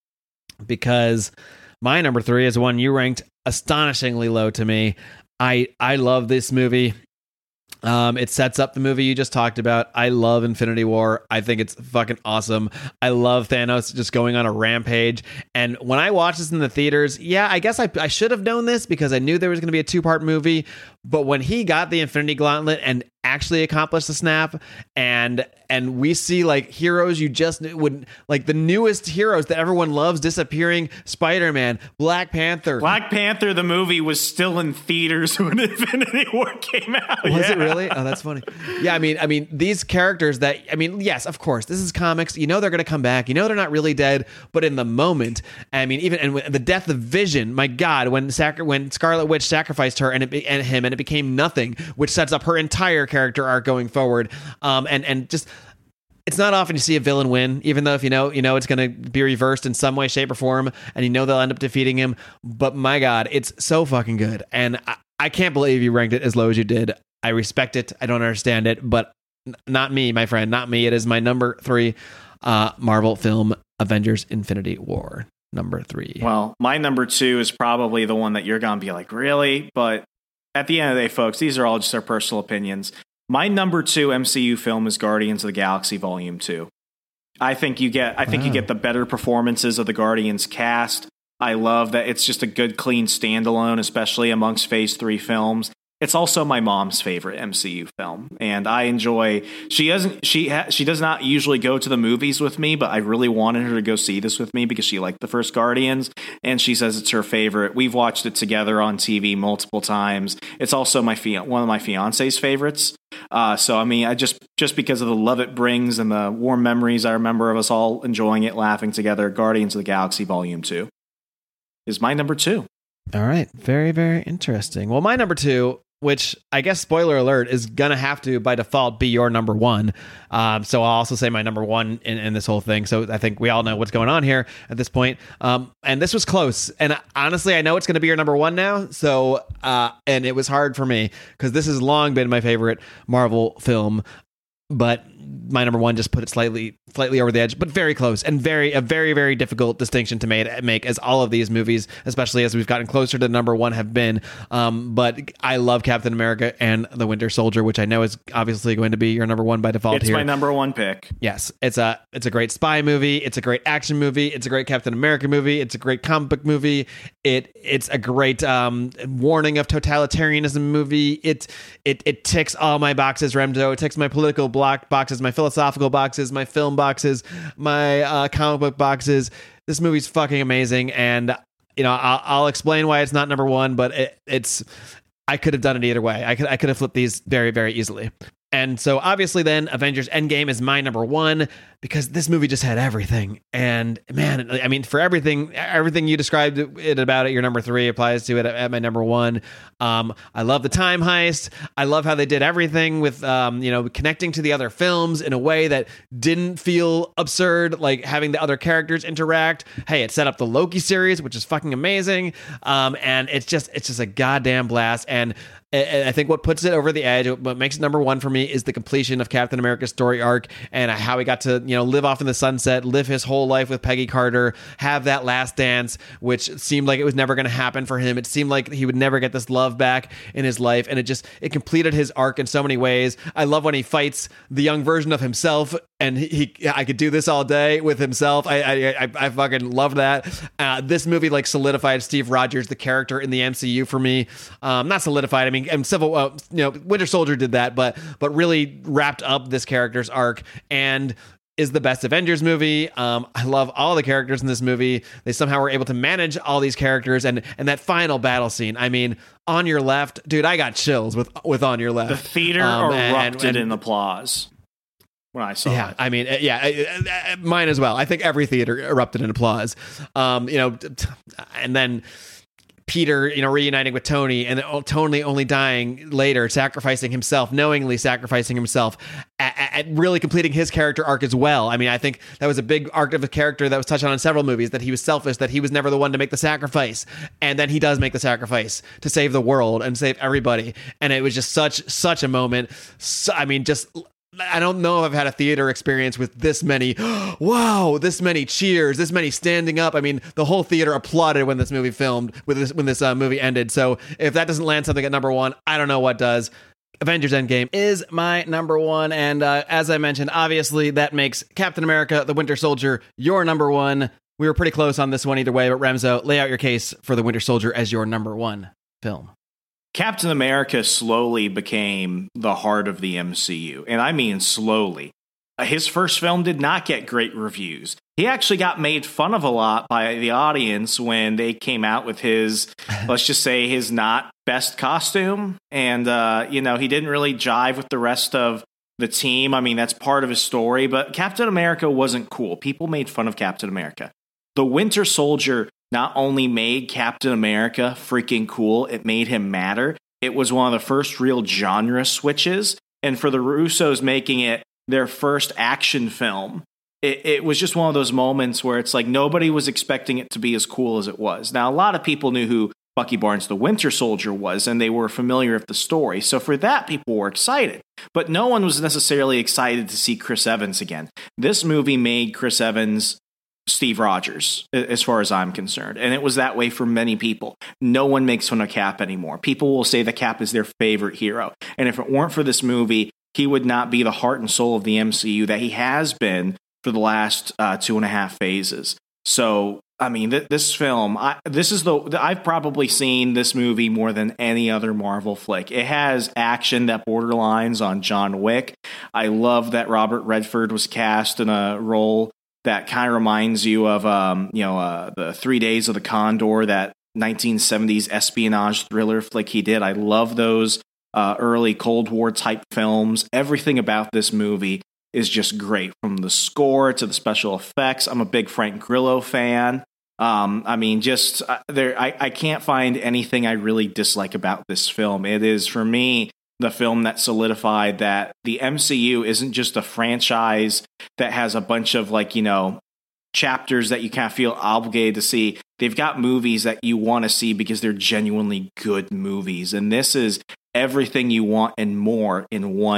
because my number three is one you ranked astonishingly low to me. I I love this movie. Um, it sets up the movie you just talked about. I love Infinity War. I think it's fucking awesome. I love Thanos just going on a rampage. And when I watched this in the theaters, yeah, I guess I, I should have known this because I knew there was going to be a two-part movie. But when he got the Infinity Gauntlet and actually accomplished the snap, and and we see like heroes you just would like the newest heroes that everyone loves disappearing, Spider-Man, Black Panther. Black Panther, the movie, was still in theaters when Infinity War came out. Was yeah. it really? Oh, that's funny. Yeah, I mean, I mean, these characters that I mean, yes, of course, this is comics. You know they're going to come back. You know they're not really dead, but in the moment, I mean, even and the death of Vision. My God, when Sac- when Scarlet Witch sacrificed her and it be- and him, and it became nothing, which sets up her entire character arc going forward. Um, and and just. It's not often you see a villain win, even though if you know, you know it's going to be reversed in some way, shape, or form, and you know they'll end up defeating him. But my God, it's so fucking good, and I, I can't believe you ranked it as low as you did. I respect it. I don't understand it, but n- not me, my friend, not me. It is my number three uh, Marvel film, Avengers: Infinity War. Number three. Well, my number two is probably the one that you're going to be like, really? But at the end of the day, folks, these are all just our personal opinions. My number two M C U film is Guardians of the Galaxy Volume Two. I think you get I think wow. you get the better performances of the Guardians cast. I love that it's just a good, clean standalone, especially amongst Phase Three films. It's also my mom's favorite M C U film, and I enjoy. She doesn't. She ha, she does not usually go to the movies with me, but I really wanted her to go see this with me because she liked the first Guardians, and she says it's her favorite. We've watched it together on T V multiple times. It's also my fia- one of my fiance's favorites. Uh, so I mean, I just just because of the love it brings and the warm memories I remember of us all enjoying it, laughing together. Guardians of the Galaxy Volume Two is my number two. All right, very very interesting. Well, my number two, which I guess, spoiler alert, is going to have to, by default, be your number one. Um, so I'll also say my number one in, in this whole thing. So I think we all know what's going on here at this point. Um, and this was close. And honestly, I know it's going to be your number one now. So, uh, and it was hard for me because this has long been my favorite Marvel film. but my number one just put it slightly slightly over the edge, but very close, and very a very very difficult distinction to make, make as all of these movies, especially as we've gotten closer to number one, have been. Um, but I love Captain America and the Winter Soldier, which I know is obviously going to be your number one by default. It's here. my number one pick. Yes, it's a it's a great spy movie. It's a great action movie. It's a great Captain America movie. It's a great comic book movie. It it's a great um, warning of totalitarianism movie. It it it ticks all my boxes, Remzo. It ticks my political block boxes, my philosophical boxes, my film boxes, my uh, comic book boxes. This movie's fucking amazing, and you know I'll, I'll explain why it's not number one, but it, it's I could have done it either way. I could I could have flipped these very very easily. And so obviously then Avengers Endgame is my number one because this movie just had everything. And man, I mean, for everything, everything you described it about it, your number three applies to it at my number one. Um, I love the time heist. I love how they did everything with, um, you know, connecting to the other films in a way that didn't feel absurd, like having the other characters interact. Hey, it set up the Loki series, which is fucking amazing. Um, and it's just, it's just a goddamn blast. And I think what puts it over the edge, what makes it number one for me, is the completion of Captain America's story arc and how he got to, you know, live off in the sunset, live his whole life with Peggy Carter, have that last dance, which seemed like it was never going to happen for him. It seemed like he would never get this love back in his life, and it just it completed his arc in so many ways. I love when he fights the young version of himself, and he, he I could do this all day with himself. I I I, I fucking love that. Uh, this movie like solidified Steve Rogers, the character in the M C U, for me. Um, not solidified. I mean. And Civil, uh, you know, Winter Soldier did that, but but really wrapped up this character's arc and is the best Avengers movie. Um, I love all the characters in this movie. They somehow were able to manage all these characters, and and that final battle scene. I mean, On Your Left, dude, I got chills with with On Your Left. The theater um, erupted and, and, in applause when I saw yeah, it. I mean, yeah, mine as well. I think every theater erupted in applause. Um, you know, and then Peter, you know, reuniting with Tony, and Tony only dying later, sacrificing himself, knowingly sacrificing himself, at, at really completing his character arc as well. I mean, I think that was a big arc of a character that was touched on in several movies, that he was selfish, that he was never the one to make the sacrifice. And then he does make the sacrifice to save the world and save everybody. And it was just such, such a moment. So, I mean, just... I don't know if I've had a theater experience with this many, wow, this many cheers, this many standing up. I mean, the whole theater applauded when this movie filmed, when this, when this uh, movie ended. So if that doesn't land something at number one, I don't know what does. Avengers Endgame is my number one. And uh, as I mentioned, obviously that makes Captain America, the Winter Soldier, your number one. We were pretty close on this one either way, but Remzo, lay out your case for the Winter Soldier as your number one film. Captain America slowly became the heart of the M C U, and I mean slowly. His first film did not get great reviews. He actually got made fun of a lot by the audience when they came out with his, let's just say, his not best costume. And, uh, you know, he didn't really jive with the rest of the team. I mean, that's part of his story, but Captain America wasn't cool. People made fun of Captain America. The Winter Soldier not only made Captain America freaking cool, it made him matter. It was one of the first real genre switches. And for the Russos making it their first action film, it, it was just one of those moments where it's like nobody was expecting it to be as cool as it was. Now, a lot of people knew who Bucky Barnes, the Winter Soldier, was, and they were familiar with the story. So for that, people were excited. But no one was necessarily excited to see Chris Evans again. This movie made Chris Evans Steve Rogers, as far as I'm concerned. And it was that way for many people. No one makes fun of Cap anymore. People will say the Cap is their favorite hero. And if it weren't for this movie, he would not be the heart and soul of the M C U that he has been for the last uh, two and a half phases. So, I mean, th- this film, I, this is the, I've probably seen this movie more than any other Marvel flick. It has action that borderlines on John Wick. I love that Robert Redford was cast in a role that kind of reminds you of, um, you know, uh, the Three Days of the Condor, that nineteen seventies espionage thriller flick he did. I love those uh, early Cold War type films. Everything about this movie is just great, from the score to the special effects. I'm a big Frank Grillo fan. Um, I mean, just uh, there, I, I can't find anything I really dislike about this film. It is, for me, the film that solidified that the M C U isn't just a franchise that has a bunch of, like, you know, chapters that you kind of feel obligated to see. They've got movies that you want to see because they're genuinely good movies. And this is everything you want and more in one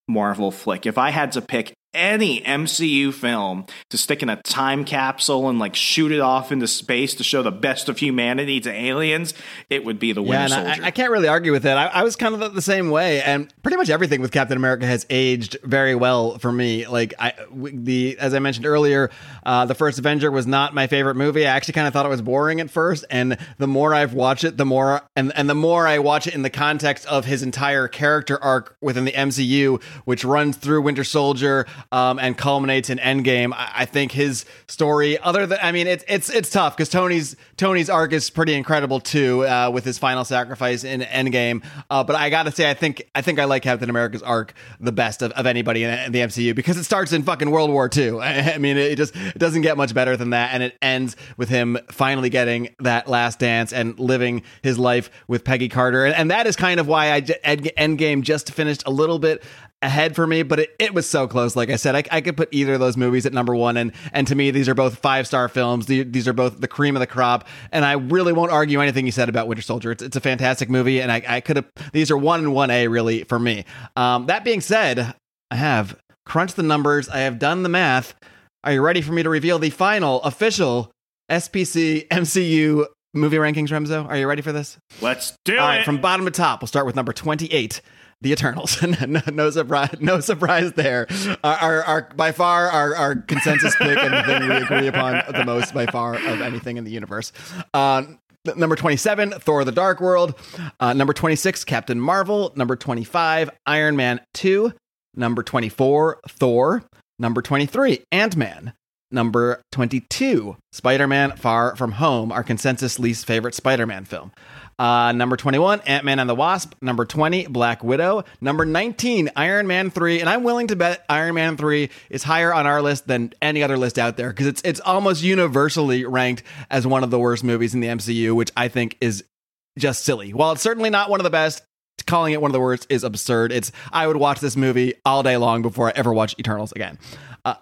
Marvel flick. If I had to pick any M C U film to stick in a time capsule and like shoot it off into space to show the best of humanity to aliens, it would be the Winter yeah, Soldier. I, I can't really argue with it. I, I was kind of the same way, and pretty much everything with Captain America has aged very well for me. Like I, the as I mentioned earlier, uh, the first Avenger was not my favorite movie. I actually kind of thought it was boring at first, and the more I've watched it, the more and and the more I watch it in the context of his entire character arc within the M C U, which runs through Winter Soldier um, and culminates in Endgame. I, I think his story, other than I mean, it's it's it's tough because Tony's Tony's arc is pretty incredible too, uh, with his final sacrifice in Endgame. Uh, but I gotta say, I think I think I like Captain America's arc the best of, of anybody in the M C U because it starts in fucking World War Two. I, I mean, it just it doesn't get much better than that, and it ends with him finally getting that last dance and living his life with Peggy Carter, and, and that is kind of why I Endgame just finished a little bit ahead for me, but it, it was so close. Like I said, I, I could put either of those movies at number one, and and to me, these are both five star films. The, these are both the cream of the crop, and I really won't argue anything you said about Winter Soldier. It's, it's a fantastic movie, and I, I could have. These are one and one A really for me. Um, that being said, I have crunched the numbers. I have done the math. Are you ready for me to reveal the final official S P C M C U movie rankings, Remzo? Are you ready for this? Let's do All it. right, from bottom to top, we'll start with number twenty-eight. The Eternals. no, no surprise. No surprise there. Our, our, our by far our, our consensus pick and the thing we agree upon the most by far of anything in the universe. Uh, number twenty-seven, Thor: The Dark World. Uh, number twenty-six, Captain Marvel. Number twenty-five, Iron Man two. Number twenty-four, Thor. Number twenty-three, Ant-Man. Number twenty-two, Spider-Man: Far From Home, our consensus least favorite Spider-Man film. Uh, number twenty-one, Ant-Man and the Wasp. Number twenty, Black Widow. Number nineteen, Iron Man three. And I'm willing to bet Iron Man three is higher on our list than any other list out there because it's it's almost universally ranked as one of the worst movies in the M C U, which I think is just silly. While it's certainly not one of the best, calling it one of the worst is absurd. It's I would watch this movie all day long before I ever watch Eternals again. Uh,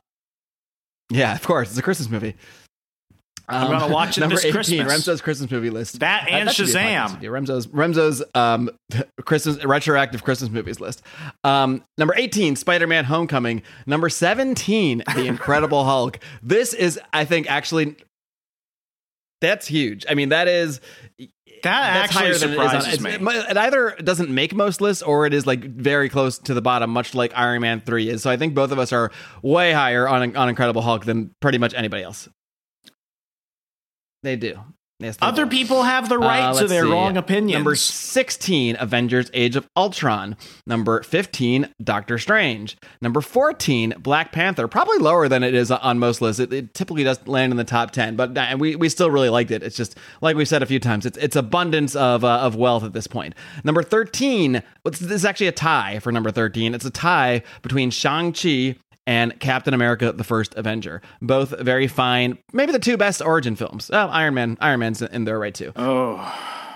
yeah, of course. It's a Christmas movie. I'm um, going to watch it number this eighteen, Christmas. Remzo's Christmas movie list. That and uh, that Shazam. Remzo's Remzo's um, Christmas retroactive Christmas movies list. Um, number eighteen, Spider-Man: Homecoming. Number seventeen, The Incredible Hulk. This is, I think, actually that's huge. I mean, that is that actually surprises it me. It, it either doesn't make most lists or it is like very close to the bottom, much like Iron Man three is. So I think both of us are way higher on on Incredible Hulk than pretty much anybody else. They do. Yes, they Other do. people have the right uh, to their see. wrong opinions. Number sixteen, Avengers: Age of Ultron. Number fifteen, Doctor Strange. Number fourteen, Black Panther. Probably lower than it is on most lists. It, it typically does land in the top ten, but uh, we we still really liked it. It's just like we said a few times. It's it's abundance of uh, of wealth at this point. Number thirteen. This is actually a tie for number thirteen. It's a tie between Shang-Chi and Captain America: The First Avenger. Both very fine. Maybe the two best origin films. Oh, Iron Man. Iron Man's in there right too. Oh,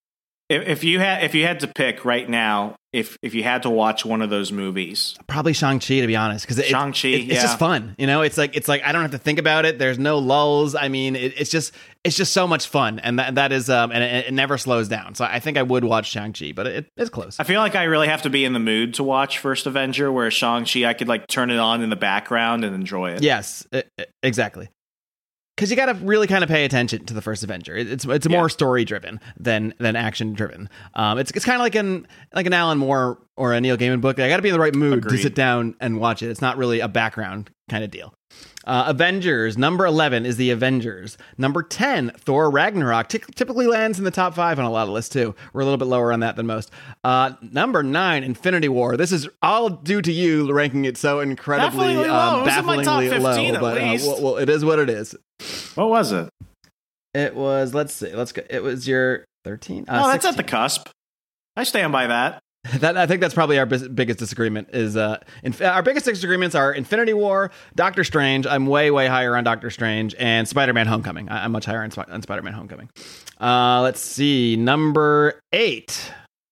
if, if you had if you had to pick right now, if if you had to watch one of those movies, probably Shang-Chi, to be honest, because it, Shang-Chi, it, it's yeah. just fun. You know, it's like it's like I don't have to think about it. There's no lulls. I mean, it, it's just it's just so much fun, and that that is um and it, it never slows down. So I think I would watch Shang-Chi, but it, it's close. I feel like I really have to be in the mood to watch First Avenger, where Shang-Chi I could like turn it on in the background and enjoy it. Yes, it, it, exactly. Because you got to really kind of pay attention to the first Avenger. It, it's it's Yeah. more story driven than than action driven. Um, it's it's kind of like an like an Alan Moore or a Neil Gaiman book. I got to be in the right mood Agreed. to sit down and watch it. It's not really a background kind of deal. Uh, Avengers, number eleven is The Avengers. Number ten, Thor Ragnarok. Ty- typically lands in the top five on a lot of lists, too. We're a little bit lower on that than most. Uh, number nine, Infinity War. This is all due to you ranking it so incredibly, Definitely low. um, It was in my bafflingly top low. fifteen at But uh, least. well, well, it is what it is. What was it? It was, let's see, let's go. It was your thirteen? Uh, oh, that's at sixteen. the cusp. I stand by that. That I think that's probably our bis- biggest disagreement is uh in, our biggest disagreements are Infinity War, Doctor Strange. I'm way way higher on Doctor Strange, and Spider-Man: Homecoming. I- I'm much higher on, Sp- on Spider-Man: Homecoming. Uh, let's see. Number eight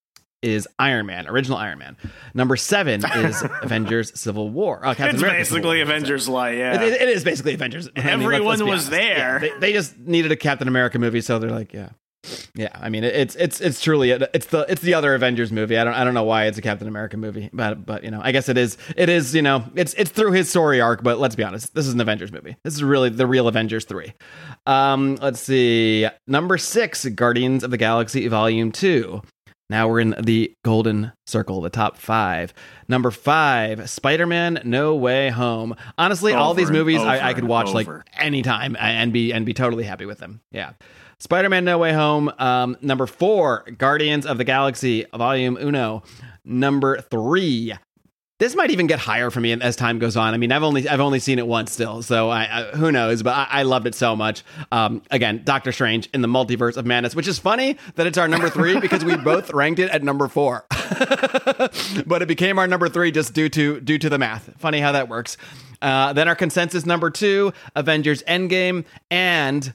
is Iron Man, original Iron Man. Number seven is Avengers: Civil War. Oh, Captain It's America: Civil basically War, Avengers Light, yeah. It, it, it is basically Avengers. I mean, let's- Everyone let's be was honest. there. Yeah, they, they just needed a Captain America movie, so they're like, yeah. Yeah, I mean it's it's it's truly it's the it's the other Avengers movie. I don't I don't know why it's a Captain America movie, but but you know I guess it is it is you know it's it's through his story arc. But let's be honest, this is an Avengers movie. This is really the real Avengers three. Um, let's see, number six, Guardians of the Galaxy Volume Two. Now we're in the golden circle, the top five. Number five, Spider-Man: No Way Home. Honestly, over all these movies I, I could watch over. like anytime and be and be totally happy with them. Yeah. Spider-Man: No Way Home. Um, number four, Guardians of the Galaxy Volume Uno. Number three. This might even get higher for me as time goes on. I mean, I've only I've only seen it once still, so I, I, who knows? But I, I loved it so much. Um, again, Doctor Strange in the Multiverse of Madness, which is funny that it's our number three because we both ranked it at number four, but it became our number three just due to due to the math. Funny how that works. Uh, then our consensus number two, Avengers: Endgame, and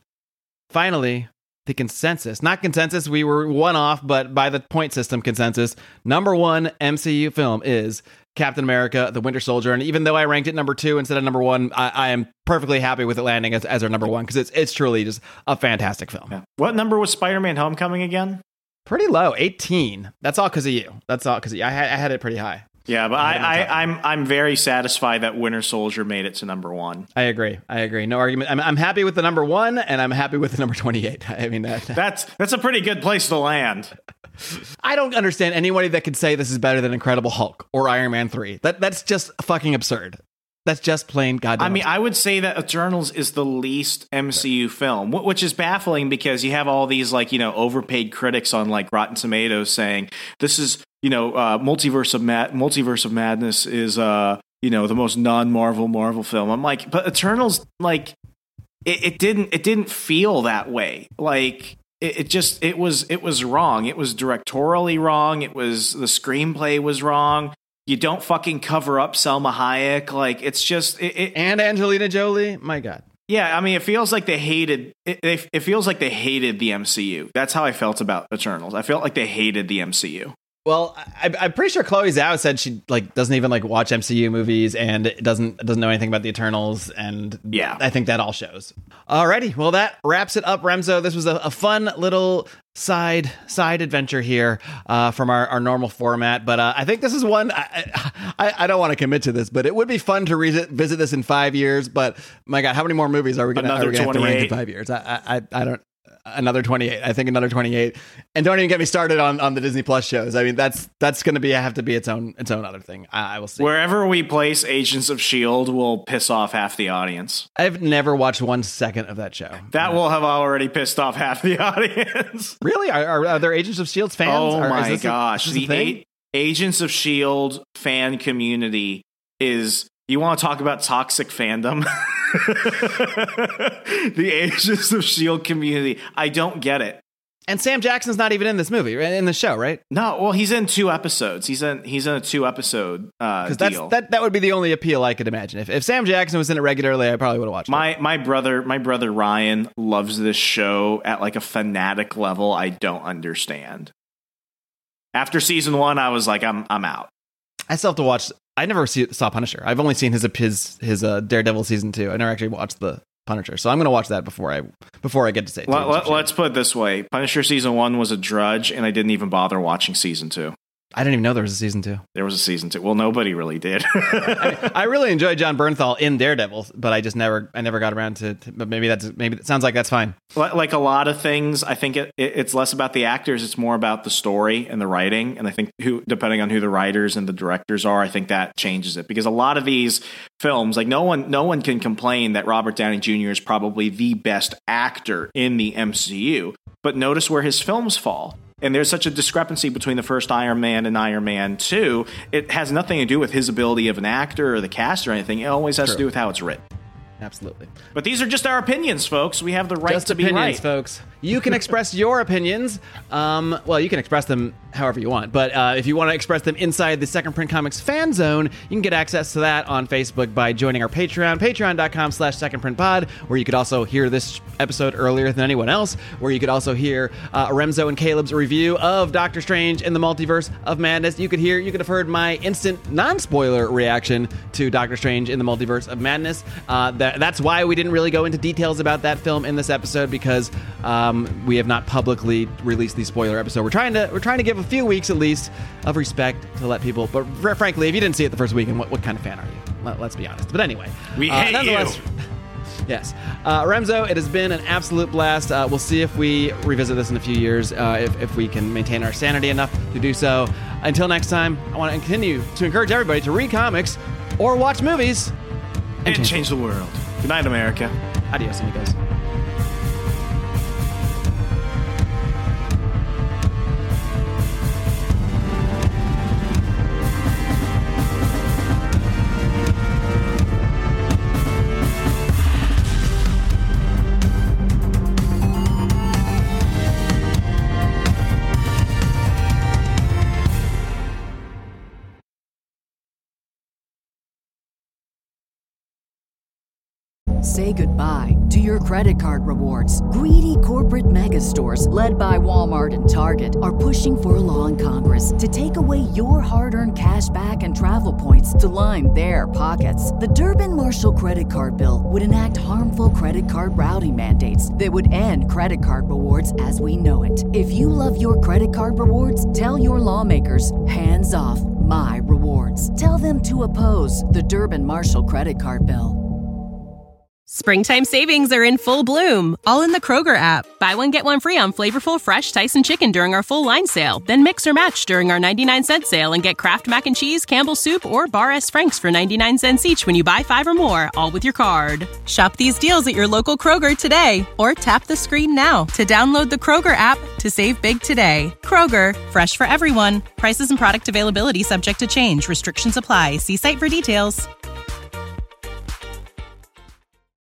finally, the consensus, not consensus, we were one off, but by the point system consensus, number one M C U film is Captain America, The Winter Soldier. And even though I ranked it number two instead of number one, I, I am perfectly happy with it landing as, as our number one because it's it's truly just a fantastic film. Yeah. What number was Spider-Man Homecoming again? Pretty low, eighteen. That's all because of you. That's all because I, had, I had it pretty high. Yeah, but I, I, I'm I'm very satisfied that Winter Soldier made it to number one. I agree. I agree. No argument. I'm I'm happy with the number one, and I'm happy with the number twenty-eight. I mean, that, that's that's a pretty good place to land. I don't understand anybody that could say this is better than Incredible Hulk or Iron Man three. That that's just fucking absurd. That's just plain goddamn. I mean, I would say that Eternals is the least M C U film, which is baffling because you have all these like, you know, overpaid critics on like Rotten Tomatoes saying this is, you know, uh, Multiverse of Mad- Multiverse of Madness is, uh, you know, the most non-Marvel Marvel film. I'm like, but Eternals, like, it, it didn't it didn't feel that way. Like, it, it just it was it was wrong. It was directorially wrong. It was the screenplay was wrong. You don't fucking cover up Selma Hayek. Like, it's just... It, it, and Angelina Jolie? My God. Yeah, I mean, it feels like they hated... It, it, it feels like they hated the M C U. That's how I felt about Eternals. I felt like they hated the M C U. Well, I, I'm pretty sure Chloe Zhao said she like doesn't even like watch M C U movies and doesn't doesn't know anything about the Eternals, and yeah, I think that all shows. Alrighty, well that wraps it up, Remzo. This was a, a fun little side side adventure here uh, from our, our normal format, but uh, I think this is one I I, I don't want to commit to this, but it would be fun to revisit visit this in five years. But my God, how many more movies are we gonna, are we gonna have to rank in five years? I I, I don't. Another twenty-eight. I think another twenty-eight. And don't even get me started on, on the Disney Plus shows. I mean, that's that's going to be have to be its own its own other thing. I, I will see. Wherever we place Agents of S H I E L D will piss off half the audience. I've never watched one second of that show. That will have already pissed off half the audience. Really? Are, are, are there Agents of S H I E L D fans? Oh are, my is gosh. A, the a- Agents of S H I E L D fan community is... You want to talk about toxic fandom? The Agents of S H I E L D community. I don't get it. And Sam Jackson's not even in this movie, right? In the show, right? No, well, he's in two episodes. He's in he's in a two episode uh, that's, deal. That that would be the only appeal I could imagine. If if Sam Jackson was in it regularly, I probably would have watched my, it. My brother, my brother Ryan loves this show at like a fanatic level I don't understand. After season one, I was like, I'm I'm out. I still have to watch. I never see, saw Punisher. I've only seen his his his uh, Daredevil season two. I never actually watched the Punisher, so I'm going to watch that before I before I get to say. Let, let, let's put it this way: Punisher season one was a drudge, and I didn't even bother watching season two. I didn't even know there was a season two. There was a season two. Well, nobody really did. I, I really enjoyed John Bernthal in Daredevil, but I just never, I never got around to. to but maybe that's maybe it sounds like that's fine. Like a lot of things, I think it, it, it's less about the actors; it's more about the story and the writing. And I think who, depending on who the writers and the directors are, I think that changes it. Because a lot of these films, like no one, no one can complain that Robert Downey Junior is probably the best actor in the M C U. But notice where his films fall. And there's such a discrepancy between the first Iron Man and Iron Man two. It has nothing to do with his ability of an actor or the cast or anything. It always has True. to do with how it's written. Absolutely. But these are just our opinions, folks. We have the right just to opinions, be right. folks. You can express your opinions. Um, well, you can express them however you want. But uh, if you want to express them inside the Second Print Comics fan zone, you can get access to that on Facebook by joining our Patreon, patreon.com slash secondprintpod, where you could also hear this episode earlier than anyone else, where you could also hear uh, Remzo and Caleb's review of Doctor Strange in the Multiverse of Madness. You could hear, you could have heard my instant non-spoiler reaction to Doctor Strange in the Multiverse of Madness. Uh, that, that's why we didn't really go into details about that film in this episode, because uh, Um, we have not publicly released the spoiler episode. We're trying to we're trying to give a few weeks at least of respect to let people. But fr- frankly, if you didn't see it the first weekend, what, what kind of fan are you? Let, let's be honest. But anyway, we uh, hate you. Yes. Uh, Remso, it has been an absolute blast. Uh, we'll see if we revisit this in a few years, uh, if, if we can maintain our sanity enough to do so. Until next time, I want to continue to encourage everybody to read comics or watch movies and, and change, change the world. Good night, America. Adios, amigos. Say goodbye to your credit card rewards. Greedy corporate mega stores, led by Walmart and Target, are pushing for a law in Congress to take away your hard-earned cash back and travel points to line their pockets. The Durbin-Marshall credit card bill would enact harmful credit card routing mandates that would end credit card rewards as we know it. If you love your credit card rewards, tell your lawmakers, hands off my rewards. Tell them to oppose the Durbin-Marshall credit card bill. Springtime savings are in full bloom, all in the Kroger app. Buy one, get one free on flavorful, fresh Tyson chicken during our full line sale. Then mix or match during our ninety-nine cent sale and get Kraft Mac and Cheese, Campbell's Soup, or Bar S. Frank's for ninety-nine cents each when you buy five or more, all with your card. Shop these deals at your local Kroger today, or tap the screen now to download the Kroger app to save big today. Kroger, fresh for everyone. Prices and product availability subject to change. Restrictions apply. See site for details.